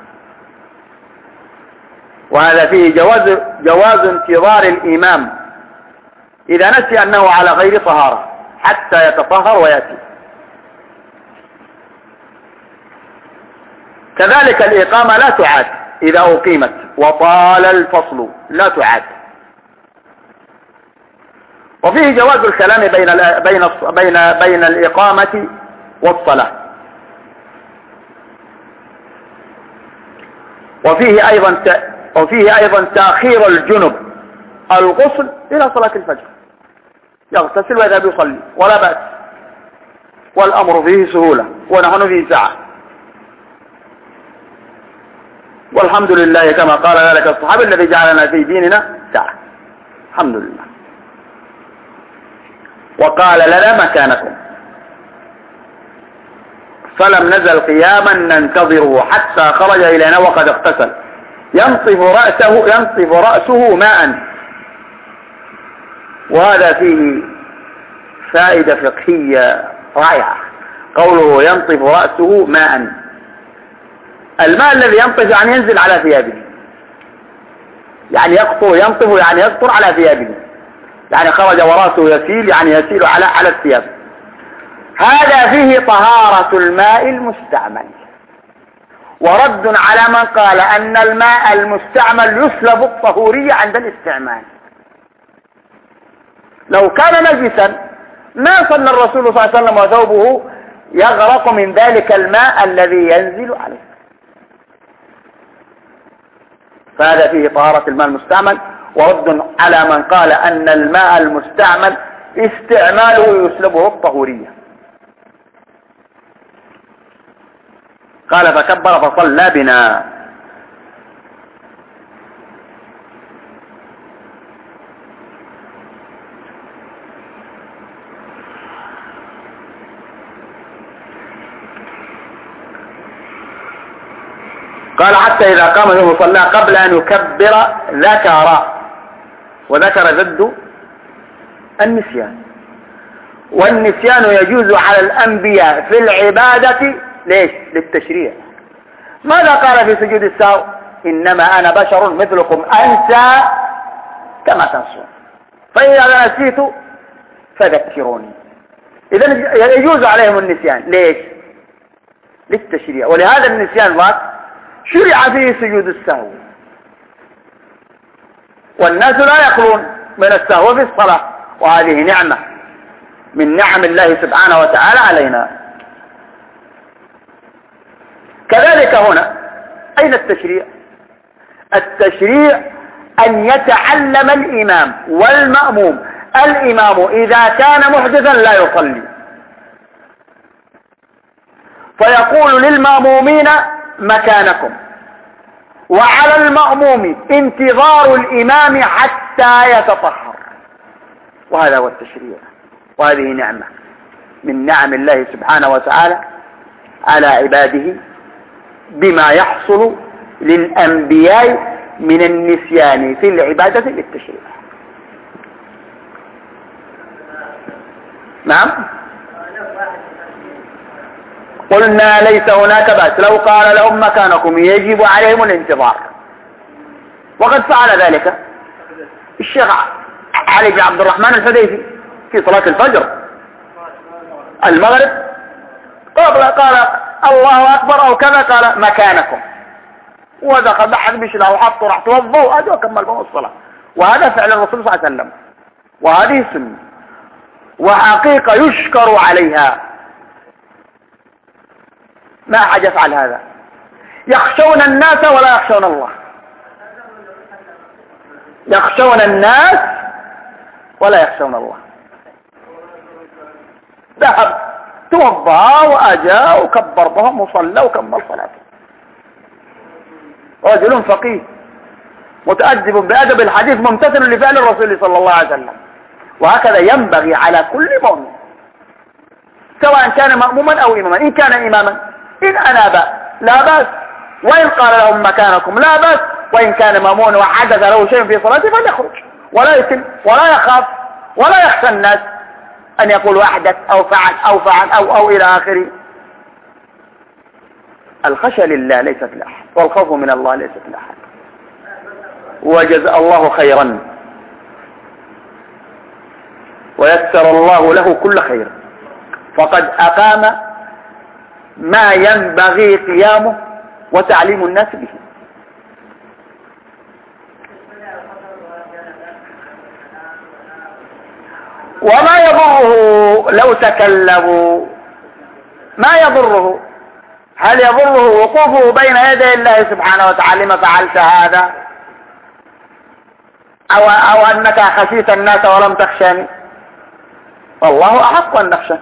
وهذا فيه جواز انتظار الإمام إذا نسي أنه على غير طهارة حتى يتطهر ويأتي. كذلك الإقامة لا تعاد إذا أقيمت وطال الفصل، لا تعاد. وفيه جواز الكلام بين الإقامة والصلاة. وفيه أيضا تأخير الجنب الغسل إلى صلاة الفجر، يغتسل ويذهب يصلي ولا بأس، والأمر فيه سهولة ونحن فيه ساعة، والحمد لله كما قال ذلك الصحابي الذي جعلنا في ديننا ساعة، الحمد لله. وقال لنا مكانكم، فلم نزل قياما ننتظره حتى خرج إلينا وقد اغتسل ينصف رأسه ماء. وهذا فيه فائدة فقهية رائعة، قوله ينصف رأسه ماء، الماء الذي ينطف يعني ينزل على ثيابه، يعني ينطف يعني يسطر على ثيابه، يعني خرج ورأسه يسيل يعني يسيل على الثياب. هذا فيه طهارة الماء المستعمل، ورد على من قال أن الماء المستعمل يسلب الطهورية عند الاستعمال. لو كان نجسا ما صلى الرسول صلى الله عليه وسلم وثوبه يغرق من ذلك الماء الذي ينزل عليه. فهذا فيه طهارة الماء المستعمل، ورد على من قال أن الماء المستعمل استعماله يسلبه الطهورية. قال فكبر فصلى بنا. قال حتى إذا قام في مصلاه قبل أن يكبر وذكر ضد النسيان. والنسيان يجوز على الأنبياء في العبادة، ليش؟ للتشريع. ماذا قال في سجود السهو؟ إنما أنا بشر مثلكم أنسى كما تنسون، فإذا نسيت فذكروني. إذن يجوز عليهم النسيان، ليش؟ للتشريع. ولهذا النسيان شرع فيه سجود السهو، والناس لا يخلون من السهو في الصلاة، وهذه نعمة من نعم الله سبحانه وتعالى علينا. كذلك هنا أين التشريع؟ التشريع أن يتعلم الإمام والمأموم. الإمام إذا كان محدثا لا يصلي، فيقول للمأمومين مكانكم، وعلى المأموم انتظار الإمام حتى يتطهر. وهذا هو التشريع، وهذه نعمة من نعم الله سبحانه وتعالى على عباده بما يحصل للأنبياء من النسيان في العبادة للتشريع. نعم. قلنا ليس هناك بأس لو قال لهم مكانكم يجب عليهم الانتظار، وقد فعل ذلك الشيخ علي بن عبد الرحمن الحديثي في صلاة الفجر المغرب قال الله أكبر أو كذا، قال مكانكم، ودخل بحث بشنا وحط راح توضوا هذا وكمل بهم الصلاة. وهذا فعل الرسول صلى الله عليه وسلم، وهذه سنة وحقيقة يشكر عليها. ما أحد يفعل هذا، يخشون الناس ولا يخشون الله، يخشون الناس ولا يخشون الله. ذهب توضى وأجا وكبر بهم وصلى وكمل صلاته. رجل فقيه متأدب بأدب الحديث ممتثل لفعل الرسول صلى الله عليه وسلم. وهكذا ينبغي على كل مؤمن سواء كان مأموما أو إماما. إن كان إماما إن أناب لا بأس، وإن قال لهم مكانكم لا بأس، وإن كان مأمون وحدث له شيء في صلاته فليخرج ولا يتم ولا يخاف ولا يخشى الناس أن يقولوا أحدث أو فعل أو إلى آخره. الخشى لله ليست لأحد، والخوف من الله ليست لأحد. وجزا الله خيرا ويسر الله له كل خير، فقد أقام ما ينبغي قيامه وتعليم الناس به. وما يضره لو تكلموا، ما يضره، هل يضره وقوفه بين يدي الله سبحانه وتعالى لما فعلت هذا، أو أنك خشيت الناس ولم تخشني؟ والله أحق أن نخشى.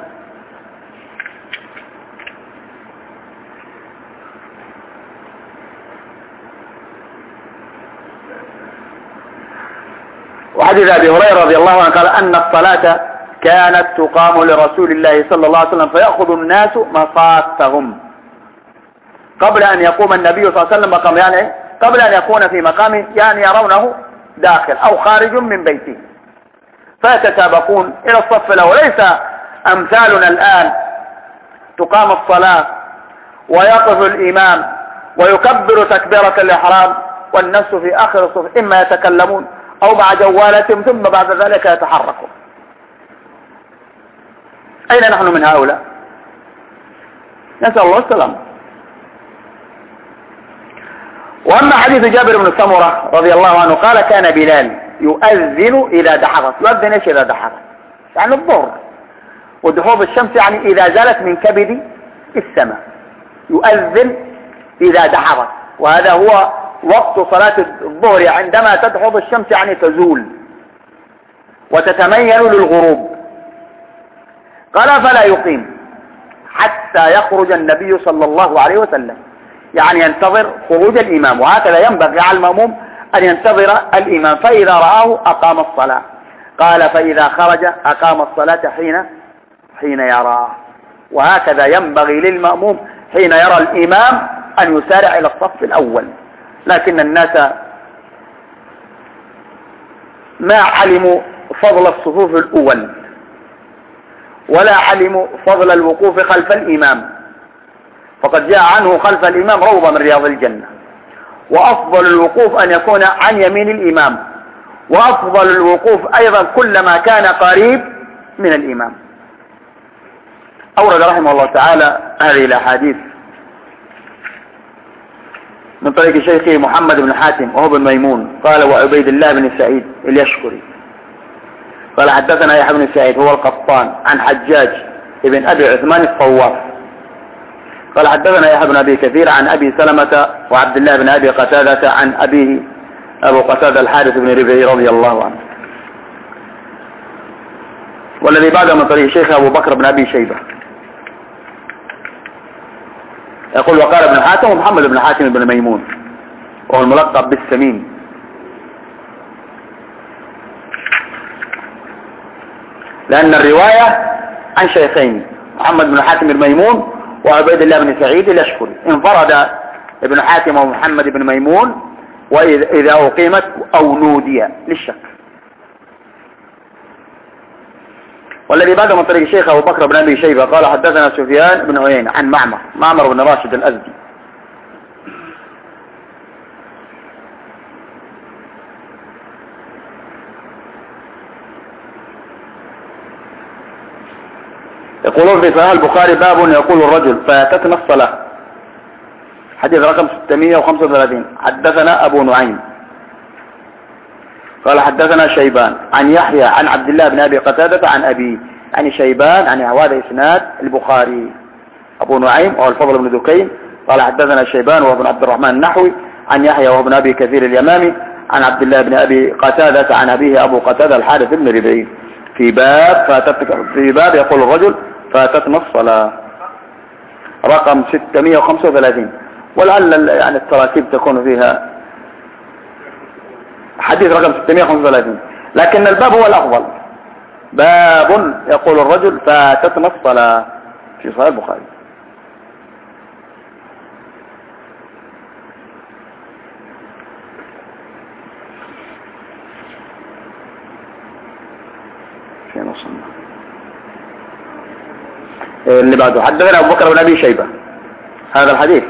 وحديث أبي هريرة رضي الله عنه قال أن الصلاة كانت تقام لرسول الله صلى الله عليه وسلم فيأخذ الناس مصافهم قبل أن يقوم النبي صلى الله عليه وسلم مقام، يعني قبل أن يكون في مقامه، يعني يرونه داخل أو خارج من بيته، فيتسابقون إلى الصف الأول. ليس أمثالنا الآن تقام الصلاة ويقف الإمام ويكبر تكبيرة الإحرام والناس في آخر الصف إما يتكلمون أو مع جوالاتهم ثم بعد ذلك يتحركون. أين نحن من هؤلاء؟ نسأل الله السلام. وأما حديث جابر بن سمرة رضي الله عنه قال كان بلال يؤذن إذا دحضت. يؤذن إيش إذا دحضت؟ يعني الظهر، ودحوب الشمس يعني إذا زالت من كبد السماء. يؤذن إذا دحضت، وهذا هو وقت صلاة الظهر عندما تدحض الشمس، يعني تزول وتتميل للغروب. قال فلا يقيم حتى يخرج النبي صلى الله عليه وسلم، يعني ينتظر خروج الإمام. وهكذا ينبغي على المأموم أن ينتظر الإمام، فإذا رآه أقام الصلاة. قال فإذا خرج أقام الصلاة حين يراه. وهكذا ينبغي للمأموم حين يرى الإمام أن يسارع إلى الصف الأول. لكن الناس ما علموا فضل الصفوف الأول ولا علموا فضل الوقوف خلف الإمام، فقد جاء عنه خلف الإمام روضة من رياض الجنة. وأفضل الوقوف أن يكون عن يمين الإمام، وأفضل الوقوف أيضا كلما كان قريب من الإمام. أورد رحمه الله تعالى هذه الأحاديث من طريق شيخه محمد بن حاتم وهو بن ميمون قال وعبيد الله بن سعيد اليشكري قال حدثنا يحيى بن سعيد هو القطان عن حجاج ابن أبي عثمان الطواف قال حدثنا يحيى بن أبي كثير عن أبي سلمة وعبد الله بن أبي قتادة عن أبيه أبو قتادة الحارث بن ربيعي رضي الله عنه. والذي بعده من طريق شيخ أبو بكر بن أبي شيبة يقول وقال ابن حاتم ومحمد بن حاتم بن ميمون وهو الملقب بالسمين. لأن الرواية عن شيخين محمد بن حاتم بن ميمون وعبيد الله بن سعيد الأشكري. انفرد ابن حاتم ومحمد بن ميمون وإذا أقيمت أو نودي للشك. والذي بعد من طريق الشيخ أبو بكر بن أبي شيبة قال حدثنا سفيان بن عيينة عن معمر بن راشد الأزدي. يقولون في صحيح البخاري باب يقول الرجل فاتتنا الصلاة، حديث رقم 635. حدثنا أبو نعيم قال حدثنا شيبان عن يحيى عن عبد الله بن أبي قتادة عن أبي، يعني شيبان عن هذا إسناد البخاري. أبو نعيم وهو الفضل بن دكين قال حدثنا شيبان وابن عبد الرحمن النحوي عن يحيى وابن أبي كثير اليمامي عن عبد الله بن أبي قتادة عن أبيه أبو قتادة الحارث بن ربيعي في باب يقول الرجل فاتتنا الصلاة رقم 635. ولعل يعني التراكيب تكون فيها حديث رقم 635، لكن الباب هو الأفضل. باب يقول الرجل فاتتنا الصلاة في صحيح البخاري. فين وصلنا؟ اللي بعده حدثنا أبو بكر بن أبي شيبة هذا الحديث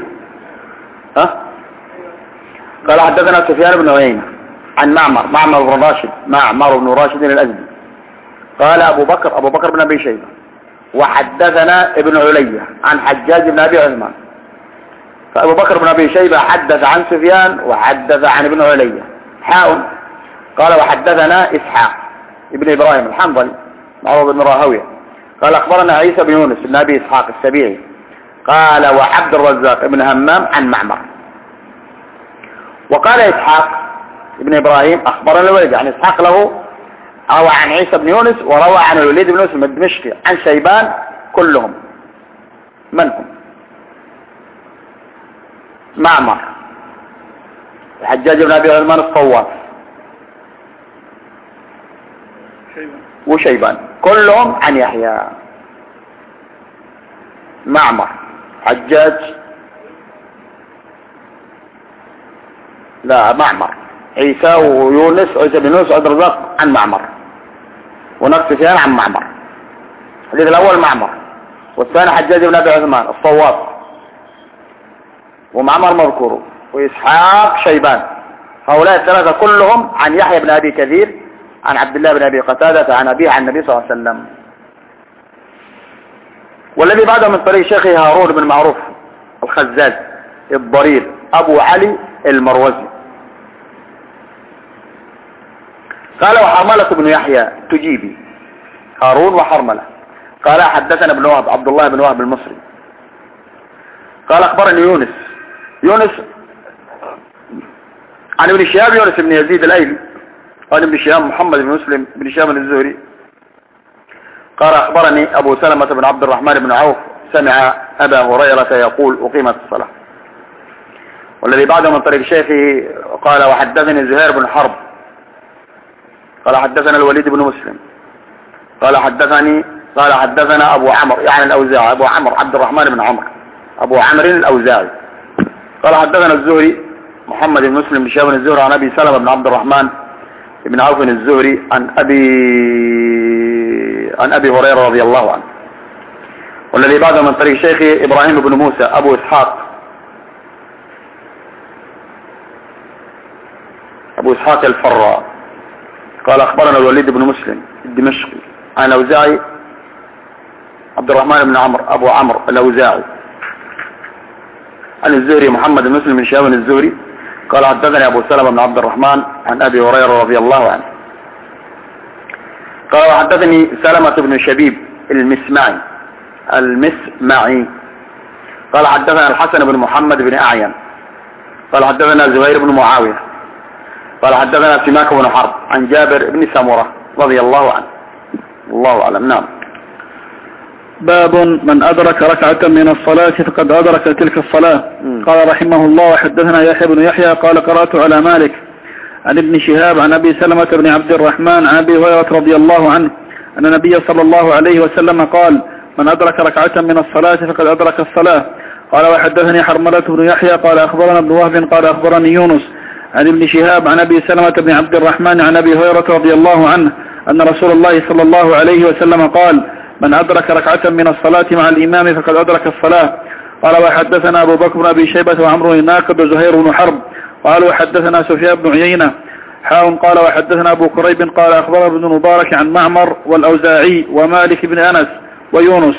قال حدثنا سفيان بن عيينة عن معمر بن راشد الأزدي قال أبو بكر بن أبي شيبة وحدثنا ابن علية عن حجاج بن أبي عثمان. فأبو بكر بن أبي شيبة حدث عن سفيان وحدث عن ابن علية قال وحدثنا إسحاق ابن إبراهيم الحنظلي معروف بن راهويه قال أخبرنا عيسى بن يونس بن أبي إسحاق السبيعي قال وعبد الرزاق بن همام عن معمر. وقال إسحاق ابن إبراهيم أخبرنا الوليد، يعني إسحاق له روى عن عيسى بن يونس وروى عن الوليد بن مسلم الدمشقي عن شيبان كلهم. من هم؟ معمر الحجاج بن أبي عثمان الصواف وشيبان كلهم عن يحيى. معمر حجاج عيسى ويونس عيسى بن يونس وعبد الرزاق عن معمر ونفس سفيان عن معمر. الحديث الأول معمر والثاني حجاج بن أبي عثمان الصواف ومعمر مذكور وإسحاق شيبان. هؤلاء الثلاثة كلهم عن يحيى بن أبي كثير عن عبد الله بن أبي قتادة عن أبيه عن النبي صلى الله عليه وسلم. والذي بعده من طريق شيخي هارون بن معروف الخزاز الضرير أبو علي المروزي قال وحرملة بن يحيى تجيبي هارون وحرملة قال حدثنا ابن وهب عبد الله بن وهب المصري قال أخبرني يونس عن ابن شهاب يونس بن يزيد الأيلي قال ابن شهاب محمد بن مسلم بن شهاب الزهري قال أخبرني أبو سلمة بن عبد الرحمن بن عوف سمع أبا هريرة يقول أقيمت الصلاة. والذي بعده من طريق شيخه قال وحدثني زهير بن حرب قال حدثنا الوليد بن مسلم قال حدثنا أبو عمرو يعني الأوزاعي أبو عمرو عبد الرحمن بن عمرو أبو عمرو الأوزاعي قال حدثنا الزهري محمد بن مسلم بن شهاب الزهري عن أبي سلمة بن عبد الرحمن بن عوف الزهري عن أبي هريرة رضي الله عنه. والذي بعده من طريق شيخه إبراهيم بن موسى أبو إسحاق الفراء قال أخبرنا الوليد بن مسلم الدمشقي عن الأوزاعي عبد الرحمن بن عمرو أبو عمرو الأوزاعي عن الزهري محمد بن مسلم بن شهاب الزهري قال حدثني أبو سلمة بن عبد الرحمن عن أبي هريرة رضي الله عنه قال حدثني سلمة بن شبيب المسمعي قال حدثنا الحسن بن محمد بن أعين قال حدثنا زهير بن معاوية قال حدثنا سماك بن حرب عن جابر بن سمرة رضي الله عنه. الله أعلم. نعم. باب من أدرك ركعة من الصلاة فقد أدرك تلك الصلاة. قال رحمه الله وحدثنا يحيى بن يحيى قال قرأت على مالك عن ابن شهاب عن أبي سلمة بن عبد الرحمن عن أبي هريرة رضي الله عنه أن النبي صلى الله عليه وسلم قال من أدرك ركعة من الصلاة فقد أدرك الصلاة. قال وحدثني حرملة بن يحيى قال أخبرنا ابن وهب قال أخبرني يونس عن ابن شهاب عن أبي سلمة بن عبد الرحمن عن أبي هريرة رضي الله عنه أن رسول الله صلى الله عليه وسلم قال من أدرك ركعة من الصلاة مع الإمام فقد أدرك الصلاة. قال وحدثنا أبو بكر بن أبي شيبة وعمرو الناقد وزهير بن حرب قال وحدثنا سفيان بن عيينة قال وحدثنا أبو كريب قال أخبر ابن مبارك عن معمر والأوزاعي ومالك بن أنس ويونس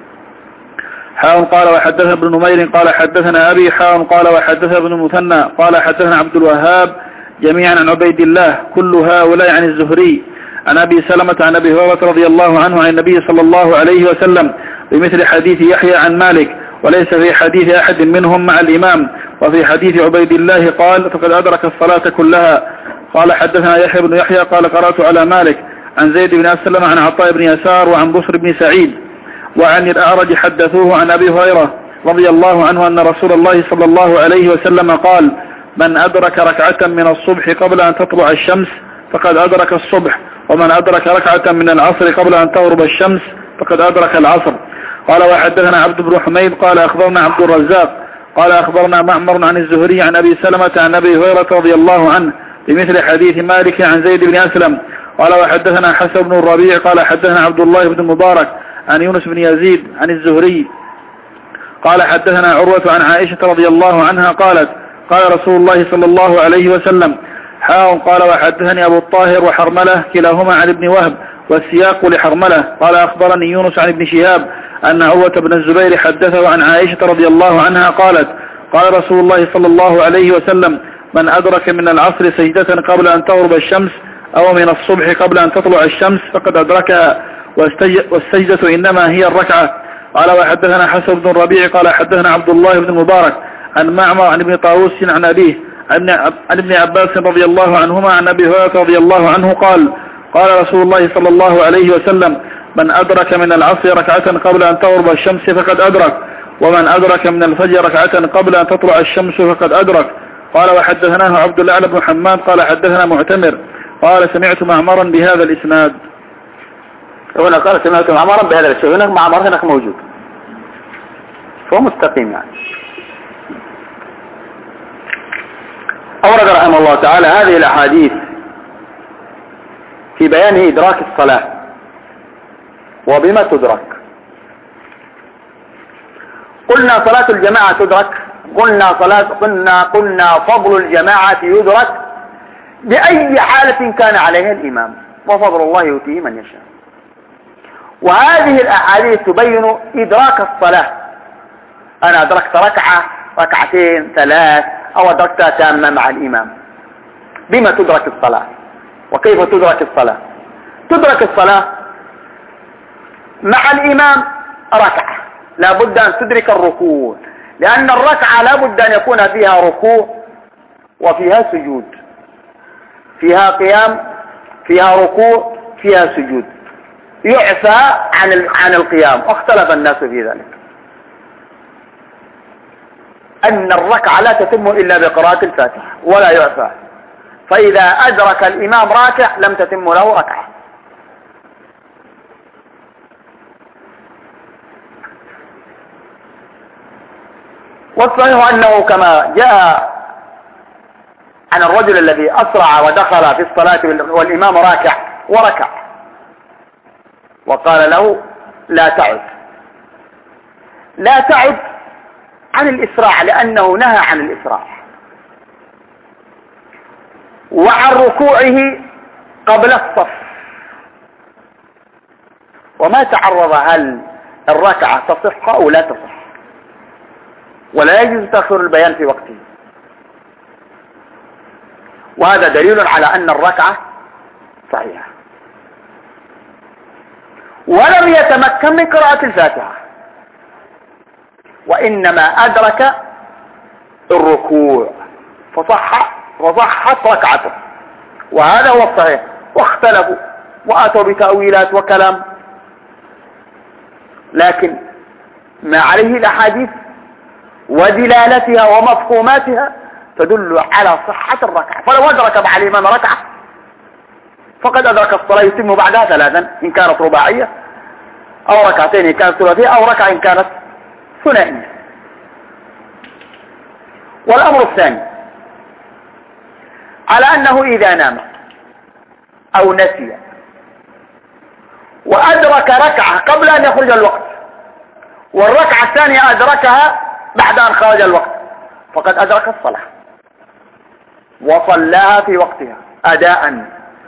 قال وحدثنا ابن نمير قال حدثنا أبي قال وحدثنا ابن المثنى قال حدثنا عبد الوهاب جميعا عن عبيد الله كل هؤلاء عن الزهري عن أبي سلمة عن أبي هريرة رضي الله عنه عن النبي صلى الله عليه وسلم بمثل حديث يحيى عن مالك وليس في حديث أحد منهم مع الإمام. وفي حديث عبيد الله قال فقد أدرك الصلاة كلها. قال حدثنا يحيى بن يحيى قال قرأت على مالك عن زيد بن أسلم عن عطاء بن يسار وعن بصر بن سعيد وعن الأعرج حدثوه عن أبي هريرة رضي الله عنه أن رسول الله صلى الله عليه وسلم قال من أدرك ركعة من الصبح قبل أن تطلع الشمس فقد أدرك الصبح ومن أدرك ركعة من العصر قبل أن تغرب الشمس فقد أدرك العصر. قال وحدثنا عبد بن حميد قال أخبرنا عبد الرزاق قال أخبرنا معمر عن الزهري عن أبي سلمة عن أبي هريرة رضي الله عنه بمثل حديث مالك عن زيد بن أسلم. قال وحدثنا حسن بن الربيع قال حدثنا عبد الله بن مبارك عن يونس بن يزيد عن الزهري قال حدثنا عروة عن عائشة رضي الله عنها قالت قال رسول الله صلى الله عليه وسلم قال وحدثني أبو الطاهر وحرملة كلاهما عن ابن وهب والسياق لحرملة قال أخبرني يونس عن ابن شهاب أن عروة بن الزبير حدثه عن عائشة رضي الله عنها قالت قال رسول الله صلى الله عليه وسلم من أدرك من العصر سجدة قبل أن تغرب الشمس أو من الصبح قبل أن تطلع الشمس فقد أدركها والسجدة إنما هي الركعة. قال وحدثنا حسن بن الربيع قال حدثنا عبد الله بن مبارك عن معمر عن ابن طاووس عن أبيه عن ابن عباس رضي الله عنهما عن أبي هريرة رضي الله عنه قال قال رسول الله صلى الله عليه وسلم من أدرك من العصر ركعة قبل أن تغرب الشمس فقد أدرك ومن أدرك من الفجر ركعة قبل أن تطلع الشمس فقد أدرك. قال وحدثناه عبد الأعلى بن حماد قال حدثنا معتمر قال سمعت معمرا بهذا الإسناد. هنا قال سمعت معمرا بهذا الإسناد هناك معمر هناك موجود فهو مستقيم يعني. أورد رحمه الله تعالى هذه الأحاديث في بيان إدراك الصلاة وبما تدرك. قلنا صلاة الجماعة تدرك قلنا فضل الجماعة يدرك بأي حالة كان عليها الإمام وفضل الله يؤتيه من يشاء. وهذه الأحاديث تبين إدراك الصلاة. أنا أدركت ركعة ركعتين ثلاث أو أدركتها تامة مع الإمام. بما تدرك الصلاة وكيف تدرك الصلاة؟ تدرك الصلاة مع الإمام ركعة لا بد أن تدرك الركوع لأن الركعة لا بد أن يكون فيها ركوع وفيها سجود فيها قيام فيها ركوع فيها سجود يعفى عن القيام واختلف الناس في ذلك أن الركعة لا تتم إلا بقراءة الفاتحة ولا يعفى فإذا أدرك الإمام راكع لم تتم له ركعة. والصحيح أنه كما جاء عن الرجل الذي أسرع ودخل في الصلاة والإمام راكع وركع وقال له لا تعد عن الإسراع لأنه نهى عن الإسراع وعن ركوعه قبل الصف وما تعرض هل الركعة تصح أو لا تصح ولا يجوز تأخير البيان في وقته. وهذا دليل على أن الركعة صحيحة ولم يتمكن من قراءة الفاتحة وإنما أدرك الركوع فصحت ركعته وهذا هو الصحيح. واختلفوا وآتوا بتأويلات وكلام لكن ما عليه الأحاديث ودلالتها ومفهوماتها تدل على صحة الركعة. فلو أدرك مع الإمام ركعة فقد أدرك الصلاة يتم بعدها ثلاثا إن كانت رباعية أو ركعتين إن كانت ثلاثية أو ركعة إن كانت ثنائية. والأمر الثاني على أنه إذا نام أو نسي وأدرك ركعة قبل أن يخرج الوقت والركعة الثانية أدركها بعد أن خرج الوقت فقد أدرك الصلاة وصلاها في وقتها أداء.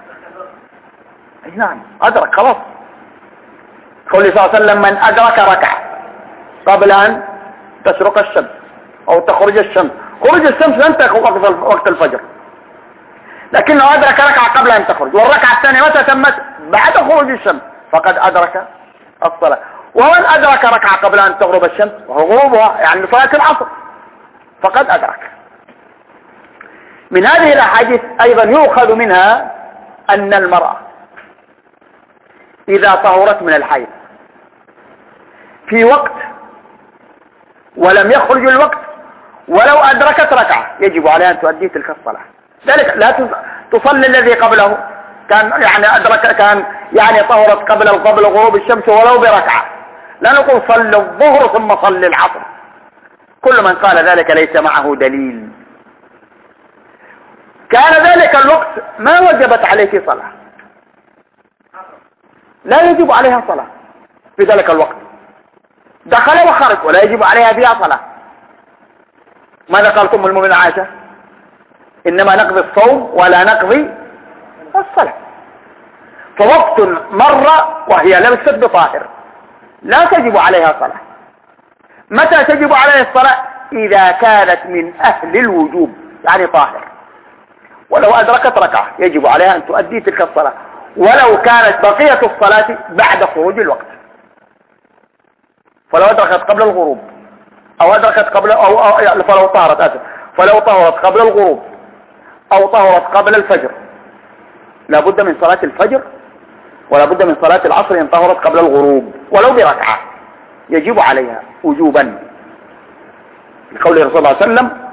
نعم أدرك خلاص. قول صلى الله عليه وسلم من أدرك ركعة قبل أن تشرق الشمس أو تخرج الشمس، خروج الشمس لن تكون وقت الفجر، لكنه أدرك ركعة قبل أن تخرج والركعة الثانية متى تمت؟ بعد خروج الشمس، فقد أدرك الصلاة. ومن أدرك ركعة قبل أن تغرب الشمس وهو غروبها يعني صلاة العصر فقد أدرك. من هذه الأحاديث أيضا يؤخذ منها أن المرأة إذا طهرت من الحيض في وقت ولم يخرج الوقت ولو أدركت ركعة يجب عليها أن تؤدي تلك الصلاة. ذلك لا تصلي الذي قبله كان يعني أدرك كان يعني طهرت قبل غروب الشمس ولو بركعة، لا نقول صل الظهر ثم صل العصر. كل من قال ذلك ليس معه دليل. كان ذلك الوقت ما وجبت عليه صلاة، لا يجب عليها صلاة في ذلك الوقت، دخل وخرج ولا يجب عليها فيها صلاة. ماذا قالت أم المؤمنين عائشة؟ إنما نقضي الصوم ولا نقضي الصلاة. فوقت مر وهي ليست بطاهر لا تجب عليها صلاة. متى تجب عليها الصلاة؟ إذا كانت من أهل الوجوب يعني طاهر، ولو أدركت ركعة يجب عليها أن تؤدي تلك الصلاة ولو كانت بقية الصلاة بعد خروج الوقت. فلو أدركت قبل الغروب أو أدركت قبل فلو طهرت قبل الغروب أو طهرت قبل الفجر لا بد من صلاة الفجر ولا بد من صلاة العصر إن طهرت قبل الغروب ولو بركعة يجب عليها وجوبا، لقول الرسول صلى الله عليه وسلم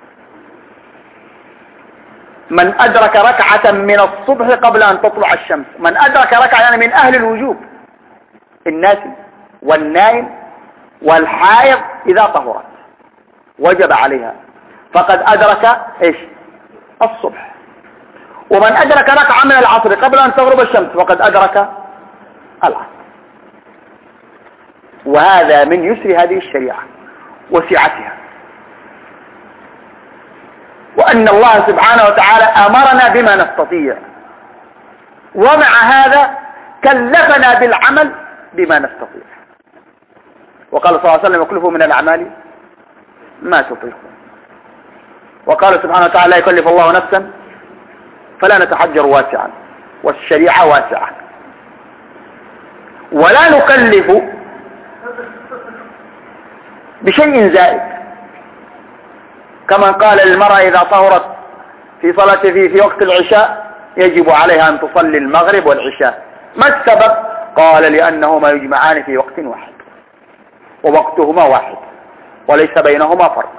من أدرك ركعة من الصبح قبل أن تطلع الشمس. من أدرك ركعة يعني من أهل الوجوب، الناس والنائم والحائض إذا طهرت وجب عليها فقد أدرك إيش؟ الصبح. ومن أدرك ركعة من العصر قبل أن تغرب الشمس فقد أدرك العصر. وهذا من يسر هذه الشريعة وسعتها، وأن الله سبحانه وتعالى أمرنا بما نستطيع، ومع هذا كلفنا بالعمل بما نستطيع. وقال صلى الله عليه وسلم يكلف من الأعمال ما تطيقون. وقال سبحانه وتعالى لا يكلف الله نفسا فلا نتحجر واسعا، والشريعة واسعة ولا نكلف بشيء زائد. كما قال للمرأة إذا طهرت في صلاة في وقت العشاء يجب عليها أن تصلي المغرب والعشاء. ما السبب؟ قال لأنهما يجمعان في وقت واحد ووقتهما واحد وليس بينهما فرق.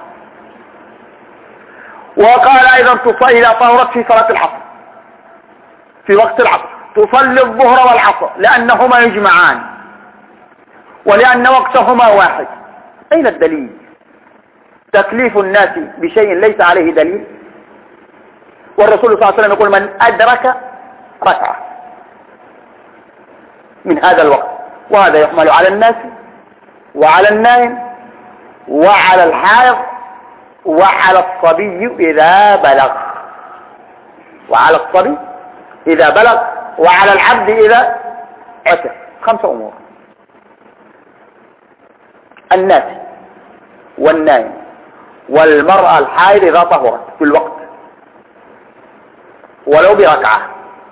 وقال أيضا إذا طهرت في صلاة العصر في وقت العصر تصلي الظهر والعصر لأنهما يجمعان ولأن وقتهما واحد. أين الدليل؟ تكليف الناس بشيء ليس عليه دليل. والرسول صلى الله عليه وسلم يقول من أدرك ركعة من هذا الوقت، وهذا يحمل على الناس وعلى النائم وعلى الحائض وعلى الصبي إذا بلغ، وعلى الصبي إذا بلغ وعلى العبد إذا عتق. 5 أمور: الناس والنائم والمرأة الحائض إذا طهرت في الوقت ولو بركعة،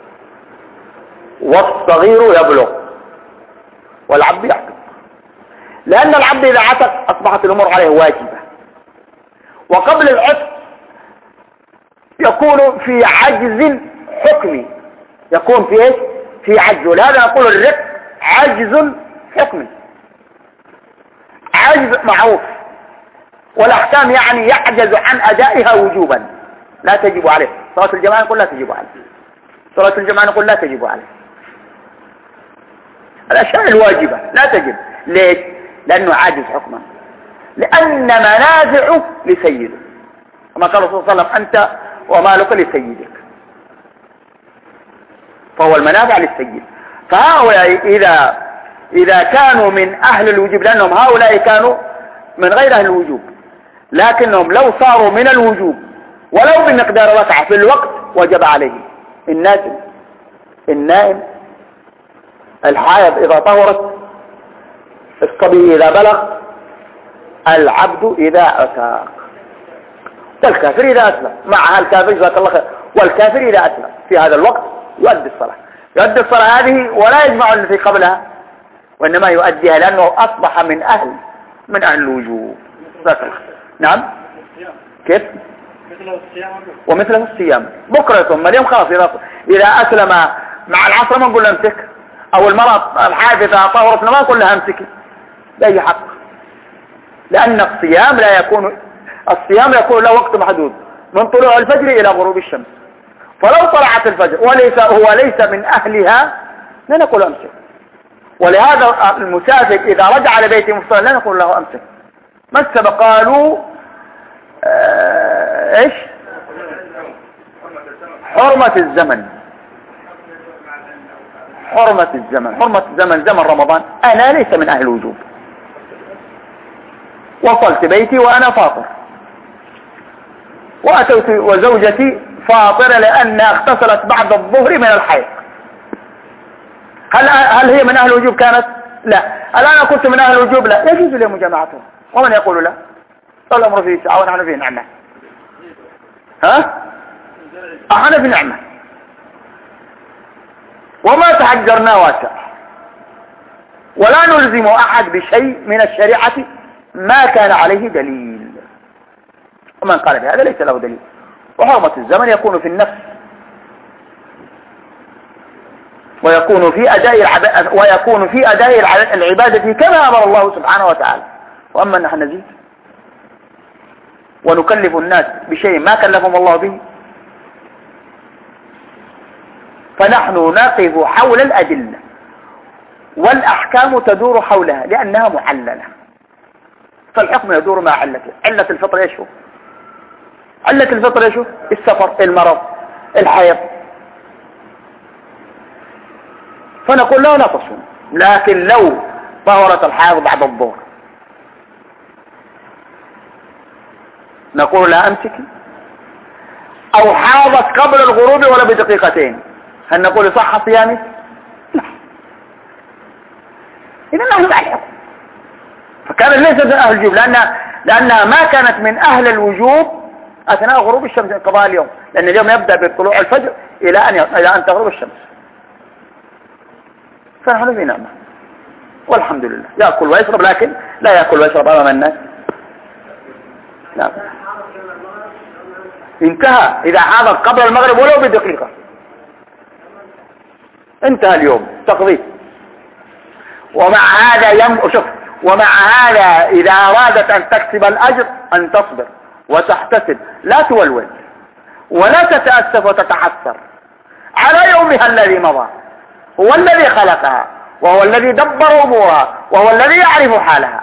والصغير يبلغ والعبد يعتق. لأن العبد إذا عتق أصبحت الأمور عليه واجبة، وقبل العتق يكون في عجز حكمي، يكون في إيش؟ في عجز. ولهذا نقول الرق عجز حكمي، عجز معروف، والأحكام يعني يعجز عن أدائها وجوبا لا تجب عليه. صلاة الجماعة نقول لا تجب عليه، صلاة الجماعة نقول لا تجب عليه. الأشياء الواجبة لا تجب. ليش؟ لأنه عاجز حكما، لأن منازعه لسيده، كما قال الرسول صلى الله عليه وسلم أنت ومالك لسيدك، فهو المنازع للسيد. فهؤلاء إذا كانوا من أهل الوجوب، لأنهم هؤلاء كانوا من غير أهل الوجوب، لكنهم لو صاروا من الوجوب ولو بمقدار ركعة في الوقت وجب عليه. النائم، الحائض إذا طهرت، الصبي إذا بلغ، العبد إذا أتاق، والكافر إذا أسلم. مع الكافر جزاك الله خير، والكافر إذا أسلم في هذا الوقت يؤدي الصلاة. يؤدي الصلاة هذه ولا يجمع التي قبلها، وإنما يؤديها لأنه أصبح من أهل الوجوب. جزاك الله خير. نعم. كيف؟ ومثله الصيام بكرة ثم اليوم خلاص. إذا أسلم مع العصر ما نقول له امسك، أو المرأة الحادثة طهرت ما نقول لها امسكي بأي حق، لأن الصيام يكون له وقت محدود من طلوع الفجر إلى غروب الشمس. فلو طلعت الفجر هو ليس من أهلها لا نقول امسك. ولهذا المسافر إذا رجع لبيته مفطرا لا نقول له امسك. ما السبب؟ قالوا ايش؟ حرمة الزمن زمن رمضان. أنا ليس من أهل الوجوب، وصلت بيتي وأنا فاطر، وأتيت وزوجتي فاطرة لأنها اغتسلت بعد الظهر من الحيض. هل هي من أهل الوجوب كانت؟ لا. الآن كنت من أهل الوجوب؟ لا. يجوز لي مجامعتها. ومن يقول لا؟ الأمر فيه سعة ونحن فيه نعمة. احنا في نعمة، وما تحجرنا واسع، ولا نلزم أحد بشيء من الشريعة ما كان عليه دليل. ومن قال بهذا ليس له دليل. وحرمة الزمن يكون في النفس، ويكون في أداء العبادة كما أمر الله سبحانه وتعالى. وأما نحن نزيد ونكلف الناس بشيء ما كلفهم الله به، فنحن نقف حول الأدلة، والأحكام تدور حولها لأنها معللة. فالحكم يدور مع علته. علة الفطر ايش هو؟ علة الفطر ايش هو؟ السفر، المرض، الحيض. فنقول له لا تصوم. لكن لو طهرت الحيض بعد الظهر نقول لا امسكي، او حاضت قبل الغروب ولا بدقيقتين، هل نقول صح صيامي؟ لا. إذا نحن مع الحكم. فكان ليس من أهل الوجوب لأنها ما كانت من أهل الوجوب أثناء غروب الشمس انقضاء اليوم، لأن اليوم يبدأ بطلوع الفجر إلى أن تغرب الشمس. فنحن في نعمة والحمد لله. يأكل ويشرب، لكن لا يأكل ويشرب أمام الناس. نعم. انتهى. إذا حاضر قبل المغرب ولو بدقيقة انتهى اليوم تقضيه. ومع هذا إذا أرادت أن تكسب الأجر أن تصبر وتحتسب، لا تولول ولا تتأسف وتتحسر على يومها الذي مضى. هو الذي خلقها، وهو الذي دبر أمورها، وهو الذي يعرف حالها،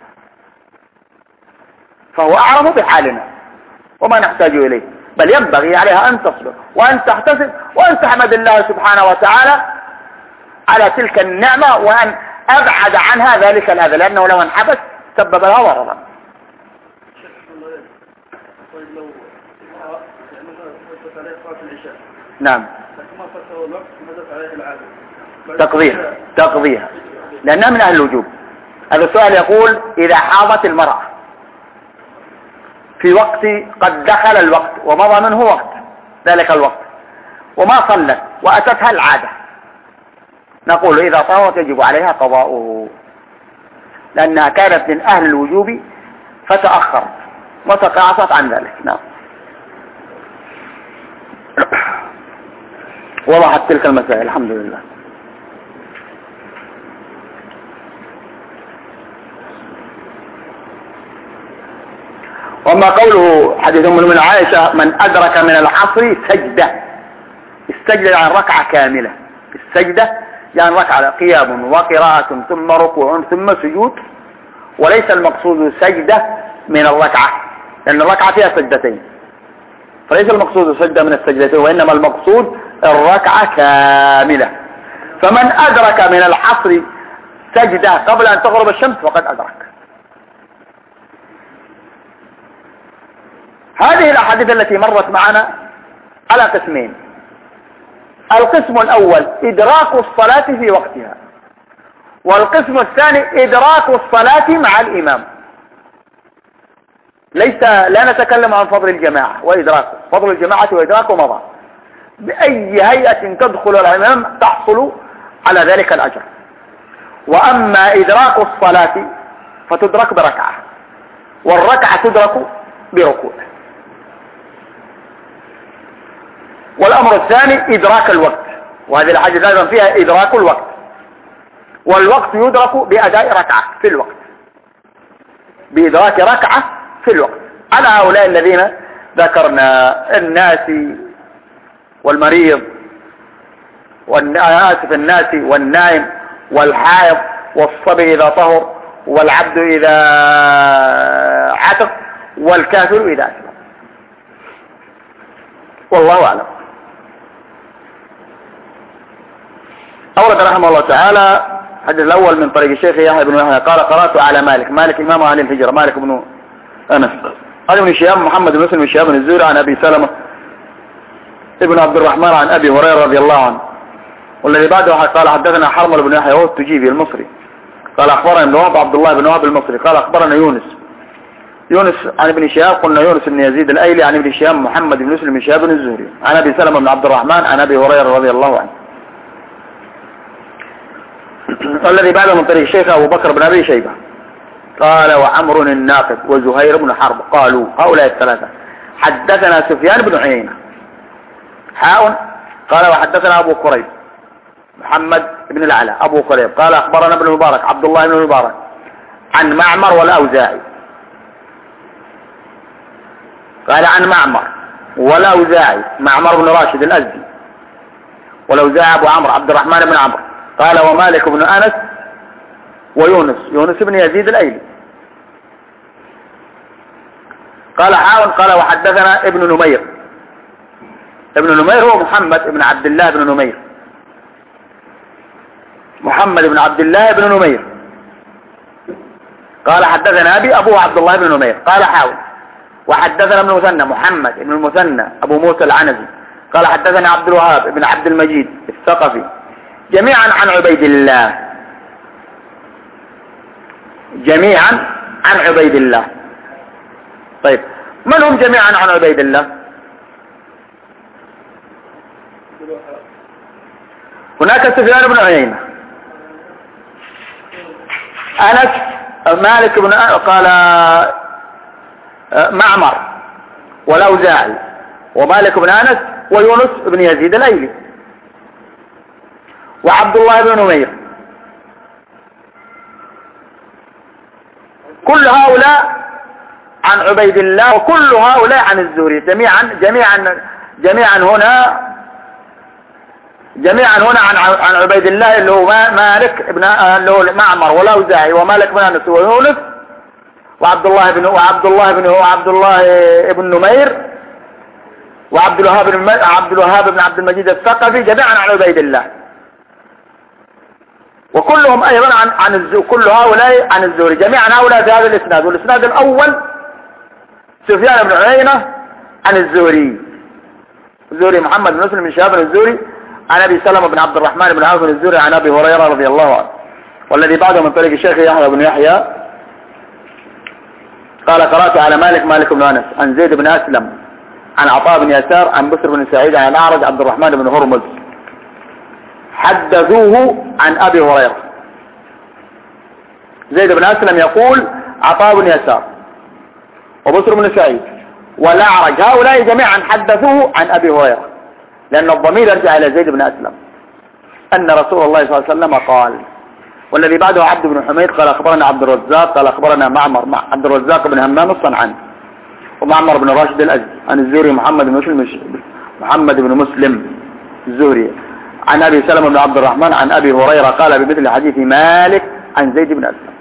فهو أعرف بحالنا وما نحتاج إليه. بل ينبغي عليها أن تصبر وأن تحتسب وأن تحمد الله سبحانه وتعالى على تلك النعمة، وأن أبعد عنها ذلك الأذى، لأنه لو انحبس سبب لها ضررا. نعم. تقضيها لأنها من أهل الوجوب. هذا السؤال يقول إذا حاضت المرأة في وقت قد دخل الوقت ومضى منه وقت ذلك الوقت وما صلت وأتتها العادة، نقول إذا طهرت يجب عليها قضاؤه، لأنها كانت من أهل الوجوب فتأخرت وتقاعست عن ذلك. نعم. وضحت تلك المسائل الحمد لله. وما قوله حديث من عائشة من أدرك من العصر سجدة، السجدة عن ركعة كاملة، السجدة يعني ركعة قيام وقراءة ثم ركوع ثم سجود، وليس المقصود سجدة من الركعة، لأن الركعة فيها سجدتين، فليس المقصود سجدة من السجدتين، وإنما المقصود الركعة كاملة. فمن أدرك من العصر سجدة قبل أن تغرب الشمس فقد أدرك. هذه الأحاديث التي مرت معنا على قسمين. القسم الأول إدراك الصلاة في وقتها، والقسم الثاني إدراك الصلاة مع الإمام. لا نتكلم عن فضل الجماعة وإدراكه، فضل الجماعة وإدراكه مضى، بأي هيئة تدخل الإمام تحصل على ذلك الأجر. وأما إدراك الصلاة فتدرك بركعة، والركعة تدرك بركوع. والأمر الثاني إدراك الوقت، وهذه الحاجة أيضا فيها إدراك الوقت، والوقت يدرك بأداء ركعة في الوقت، بإدراك ركعة في الوقت. على هؤلاء الذين ذكرنا، الناس والمريض الناس والنائم والحائض والصبي إذا طهر والعبد إذا عتق والكافر إذا أسلم. والله أعلم. أورد رحمه الله تعالى الحديث الأول من طريق الشيخ يحيى بن يحيى قال قرأت على مالك إمام أهل الهجرة، مالك بن أنس عن ابن شهاب محمد بن مسلم بن شهاب الزهري عن أبي سلمة ابن عبد الرحمن عن أبي هريرة رضي الله عنه. والذي بعده قال حدثنا حرمل بن يحيى وهو التجيبي المصري قال أخبرنا ابن وهب عبد الله بن وهب المصري قال أخبرنا يونس عن ابن شهاب قلنا يونس بن يزيد الأيلي عن ابن شهاب محمد بن مسلم بن شهاب الزهري عن أبي سلمة بن عبد الرحمن عن أبي هريرة رضي الله عنه. والذي بعده من طريق الشيخ أبو بكر بن أبي شيبة قال وعمر الناقد وزهير بن حرب قالوا هؤلاء الثلاثة حدثنا سفيان بن عيينة قال وحدثنا أبو قريب محمد بن العلاء أبو قريب قال أخبرنا ابن المبارك عبد الله بن المبارك عن معمر والأوزاعي قال عن معمر والأوزاعي معمر بن راشد الأزدي والأوزاعي أبو عمرو عبد الرحمن بن عمرو قال ومالك بن أنس ويونس بن يزيد الأيلي قال قال وحدثنا ابن نمير هو محمد بن عبد الله بن نمير قال حدثنا أبوه عبد الله بن نمير قال وحدثنا ابن المثنى محمد بن المثنى أبو موسى العنزي قال حدثنا عبد الوهاب بن عبد المجيد الثقفي جميعا عن عبيد الله. طيب من هم جميعا عن عبيد الله؟ هناك سفيان بن عيينة أنس مالك بن قال معمر والأوزاعي ومالك بن أنس ويونس بن يزيد الأيلي وعبد الله بن نمير. كل هؤلاء عن عبيد الله وكل هؤلاء عن الزهري جميعا هنا عن عبيد الله اللي هو مالك ابن اللي هو معمر والأوزاعي ومالك بن أنس ويونس وعبد الله بن نمير وعبد الوهاب بن عبد المجيد الثقفي جميعا عن عبيد الله، وكلهم ايضا كل هؤلاء عن الزهري. جميعا هؤلاء في هذا الاسناد، والاسناد الاول سفيان بن عيينة عن الزهري محمد بن مسلم بن شهاب الزهري عن ابي سلمة بن عبد الرحمن بن عوف الزهري عن ابي هريرة رضي الله عنه. والذي بعده من طريق الشيخ يحيى بن يحيى قال قرأت على مالك بن أنس عن زيد بن أسلم عن عطاء بن يسار عن بسر بن سعيد عن الأعرج عبد الرحمن بن هرمز حدثوه عن أبي هريرة. زيد بن أسلم يقول عطاء بن يسار وبسر بن سعيد والأعرج هؤلاء جميعا حدثوه عن أبي هريرة، لأن الضمير يرجع إلى زيد بن أسلم أن رسول الله صلى الله عليه وسلم قال. والذي بعده عبد بن حميد قال أخبرنا عبد الرزاق قال أخبرنا عبد الرزاق بن همام الصنعاني ومعمر بن راشد الأزدي عن الزهري محمد بن مسلم الزهري عن أبي سلمة بن عبد الرحمن عن أبي هريرة قال بمثل حديث مالك عن زيد بن أسلم.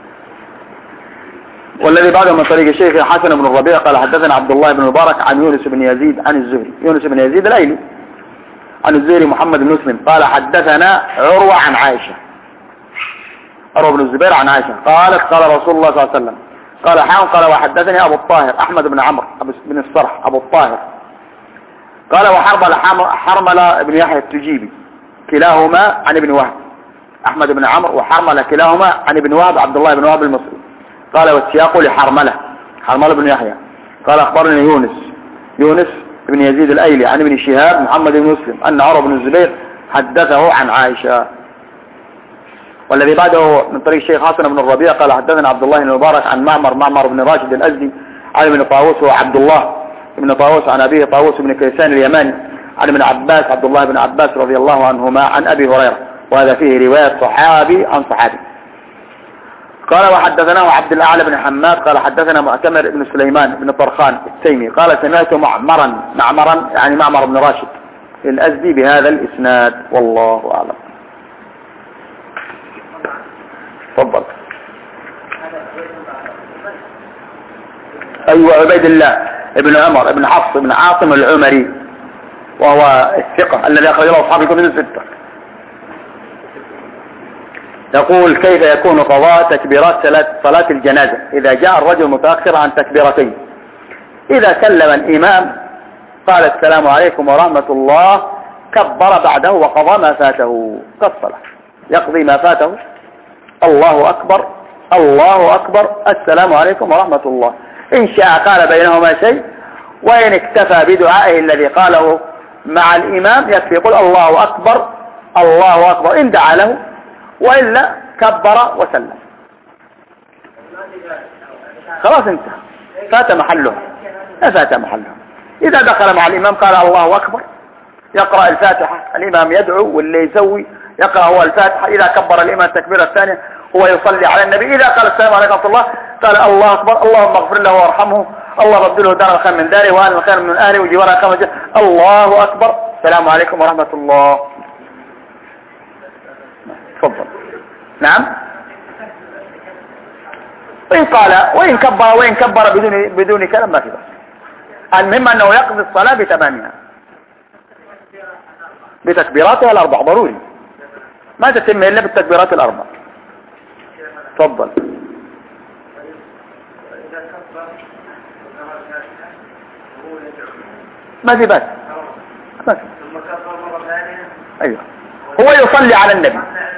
والذي بعده من طريق الشيخ حسن بن الربيع قال حدثنا عبد الله بن مبارك عن يونس بن يزيد عن الزهري، يونس بن يزيد الأيلي عن الزهري محمد بن مسلم قال حدثنا عروة عن عائشة، عروة بن الزبير عن عائشة قالت قال رسول الله صلى الله عليه وسلم قال وحدثني أبو الطاهر أحمد بن عمرو بن الصرح أبو الطاهر قال حرمل بن يحيى التجيبي كلاهما عن ابن وهب، أحمد بن عمرو وحرمل كلاهما عن ابن وهب عبد الله بن وهب المصري. قال والسياق لحرملة بن يحيى قال أخبرني يونس بن يزيد الأيلي عن ابن شهاب محمد بن مسلم أن عروة بن الزبير حدثه عن عائشة. والذي بعده من طريق الشيخ حسن بن الربيع قال حدثنا عبد الله بن المبارك عن معمر بن راشد الأزدي عن ابن طاووس وعبد الله بن طاووس عن أبيه طاووس بن كيسان اليماني عن ابن عباس عبد الله بن عباس رضي الله عنهما عن أبي هريرة، وهذا فيه رواية صحابي عن صحابي. قال وحدثناه عبد الأعلى بن حماد قال حدثنا معتمر بن سليمان بن طرخان التيمي قال سمعت معمرا يعني معمر بن راشد الأزدي بهذا الإسناد والله أعلم. تفضل. أيوة عبيد الله ابن عمر ابن حفص ابن عاصم العمري وهو الثقة الذي أخرج له أصحاب الكتب الستة. يقول كيف يكون قضاء تكبيرات صلاة الجنازة إذا جاء الرجل متأخر عن تكبيرتين؟ إذا سلم الإمام قال السلام عليكم ورحمة الله كبر بعده وقضى ما فاته كالصلاة، يقضي ما فاته الله أكبر الله أكبر السلام عليكم ورحمة الله. إن شاء قال بينهما شيء، وإن اكتفى بدعائه الذي قاله مع الإمام يكفي يقول الله أكبر الله أكبر إن دعا له، وإلا كبر وسلم خلاص انتهى فات محله. إذا دخل مع الإمام قال الله أكبر يقرأ الفاتحة، الإمام يدعو واللي يسوي يقرأ هو الفاتحة. إذا كبر الإمام التكبيرة الثانية هو يصلي على النبي. إذا قال السلام عليكم ورحمة الله قال الله أكبر اللهم اغفر له وارحمه الله بدله دار الخير من داره وأهل الخير من أهله وجواره كما جاء الله أكبر السلام عليكم ورحمة الله. تفضل. نعم. وإن كبر بدون كلام ما في بس. المهم أنه يقضي الصلاة بتمامها بتكبيراتها الأربع ضروري، ما تتم إلا بالتكبيرات الأربع. تفضل. ما في بس. أيوه هو يصلي على النبي.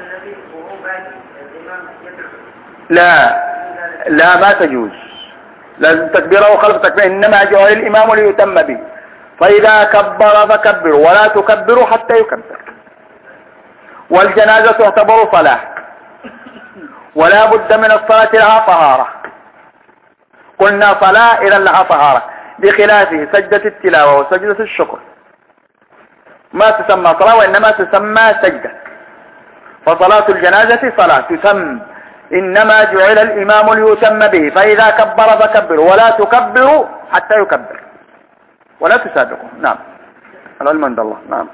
لا ما تجوز، لازم تكبيره خلف تكبير، إنما جعل الإمام ليتم به، فإذا كبر فكبروا ولا تكبروا حتى يكبر. والجنازة تعتبر صلاة ولا بد من الصلاة لها طهارة، قلنا صلاة إذا لها طهارة، بخلافه سجدة التلاوة وسجدة الشكر ما تسمى صلاة وإنما تسمى سجدة. فصلاة الجنازة صلاة تسمى، إنما جعل الإمام ليتم به، فإذا كبر فكبروا ولا تكبروا حتى يكبر ولا تسابقوا. نعم العلم عند الله. نعم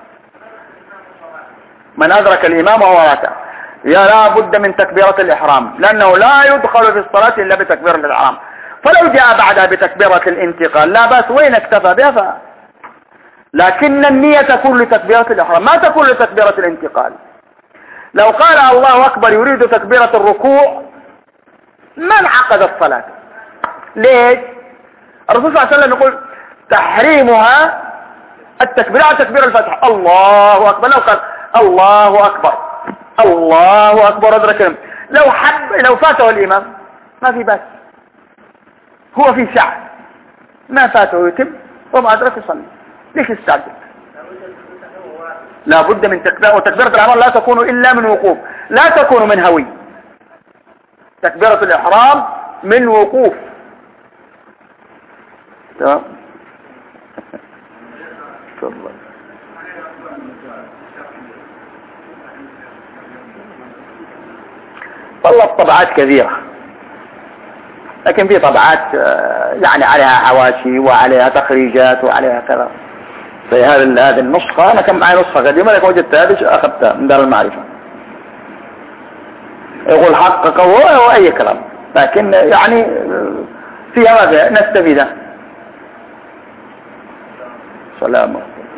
من أدرك الإمام وهو راكع لا بد من تكبيرة الإحرام، لأنه لا يدخل في الصلاة إلا بتكبيرة الإحرام. فلو جاء بعدها بتكبيرة الانتقال لا بأس، وإن اكتفى بها لكن النية تكون لتكبيرة الإحرام ما تكون لتكبيرة الانتقال. لو قال الله أكبر يريد تكبيرة الركوع ما انعقد الصلاة. ليش؟ الرسول صلى الله عليه وسلم يقول تحريمها التكبير على تكبير الفتح الله أكبر. لو قال الله أكبر الله أكبر أدرك، لو فاته الإمام ما في بس، هو في ساعة ما فاته يتم وما أدرك يصلي. ليش الساعة؟ لا بد من تكبير، وتكبيرة الإحرام لا تكون إلا من وقوف، لا تكون من هوي. تكبيرة الإحرام من وقوف. تمام. والله الطبعات كثيرة، لكن في طبعات يعني عليها حواشي وعليها تخريجات وعليها كذا، في هذه النسخة أنا كان معي نسخة قديمة لكن وجدت هذه أخذتها من دار المعرفة. يقول حقق هو أي كلام، لكن يعني فيها ماذا نستفيد. سلام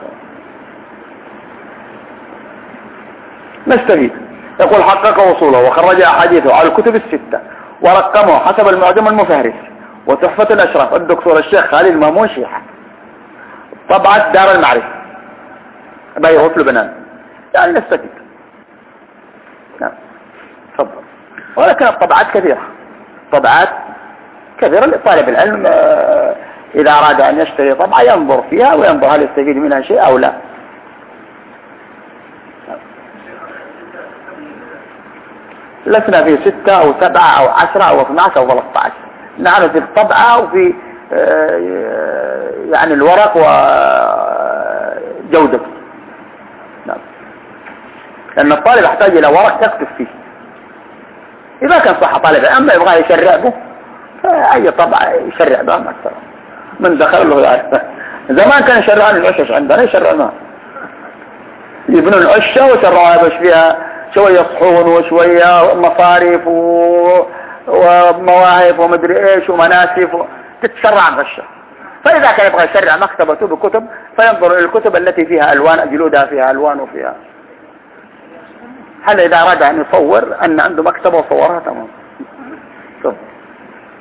نستفيد. يقول حقق وصوله وخرج أحاديثه على الكتب الستة ورقمه حسب المعجم المفهرس وتحفة الأشراف الدكتور الشيخ خالد مامون شيحة، طبعة دار المعرفة بيروت لبنان. يعني نستفيد. نعم تفضل. ولكن الطبعات كثيرة، طبعات كثيرة لطالب العلم إذا أراد أن يشتري طبعة ينظر فيها وينظر هل يستفيد منها شيء أو لا. لسنا في 6 أو 7 أو 10 أو 12 أو 13. نحن في الطبعة وفي يعني الورق وجودته. نعم. لأن الطالب يحتاج إلى ورق يكتب فيه. إذا كان صح طالب أما يبغى يشرع به فأي طبعة يشرع به أكثر من دخل له يعرف. زمان كان يشرعون العشش عندنا يشرعونها، يبنوا العشة وشرعوها بس فيها شوية صحون وشوية مصاريف ومواهب ومدري ايش ومناسف تتشرع الغشة. فإذا كان يبغى يشرع مكتبته بكتب فينظر إلى الكتب التي فيها ألوان، جلودها فيها ألوان وفيها هل إذا أراد أن يصور أن عنده مكتبة وصورها تمام.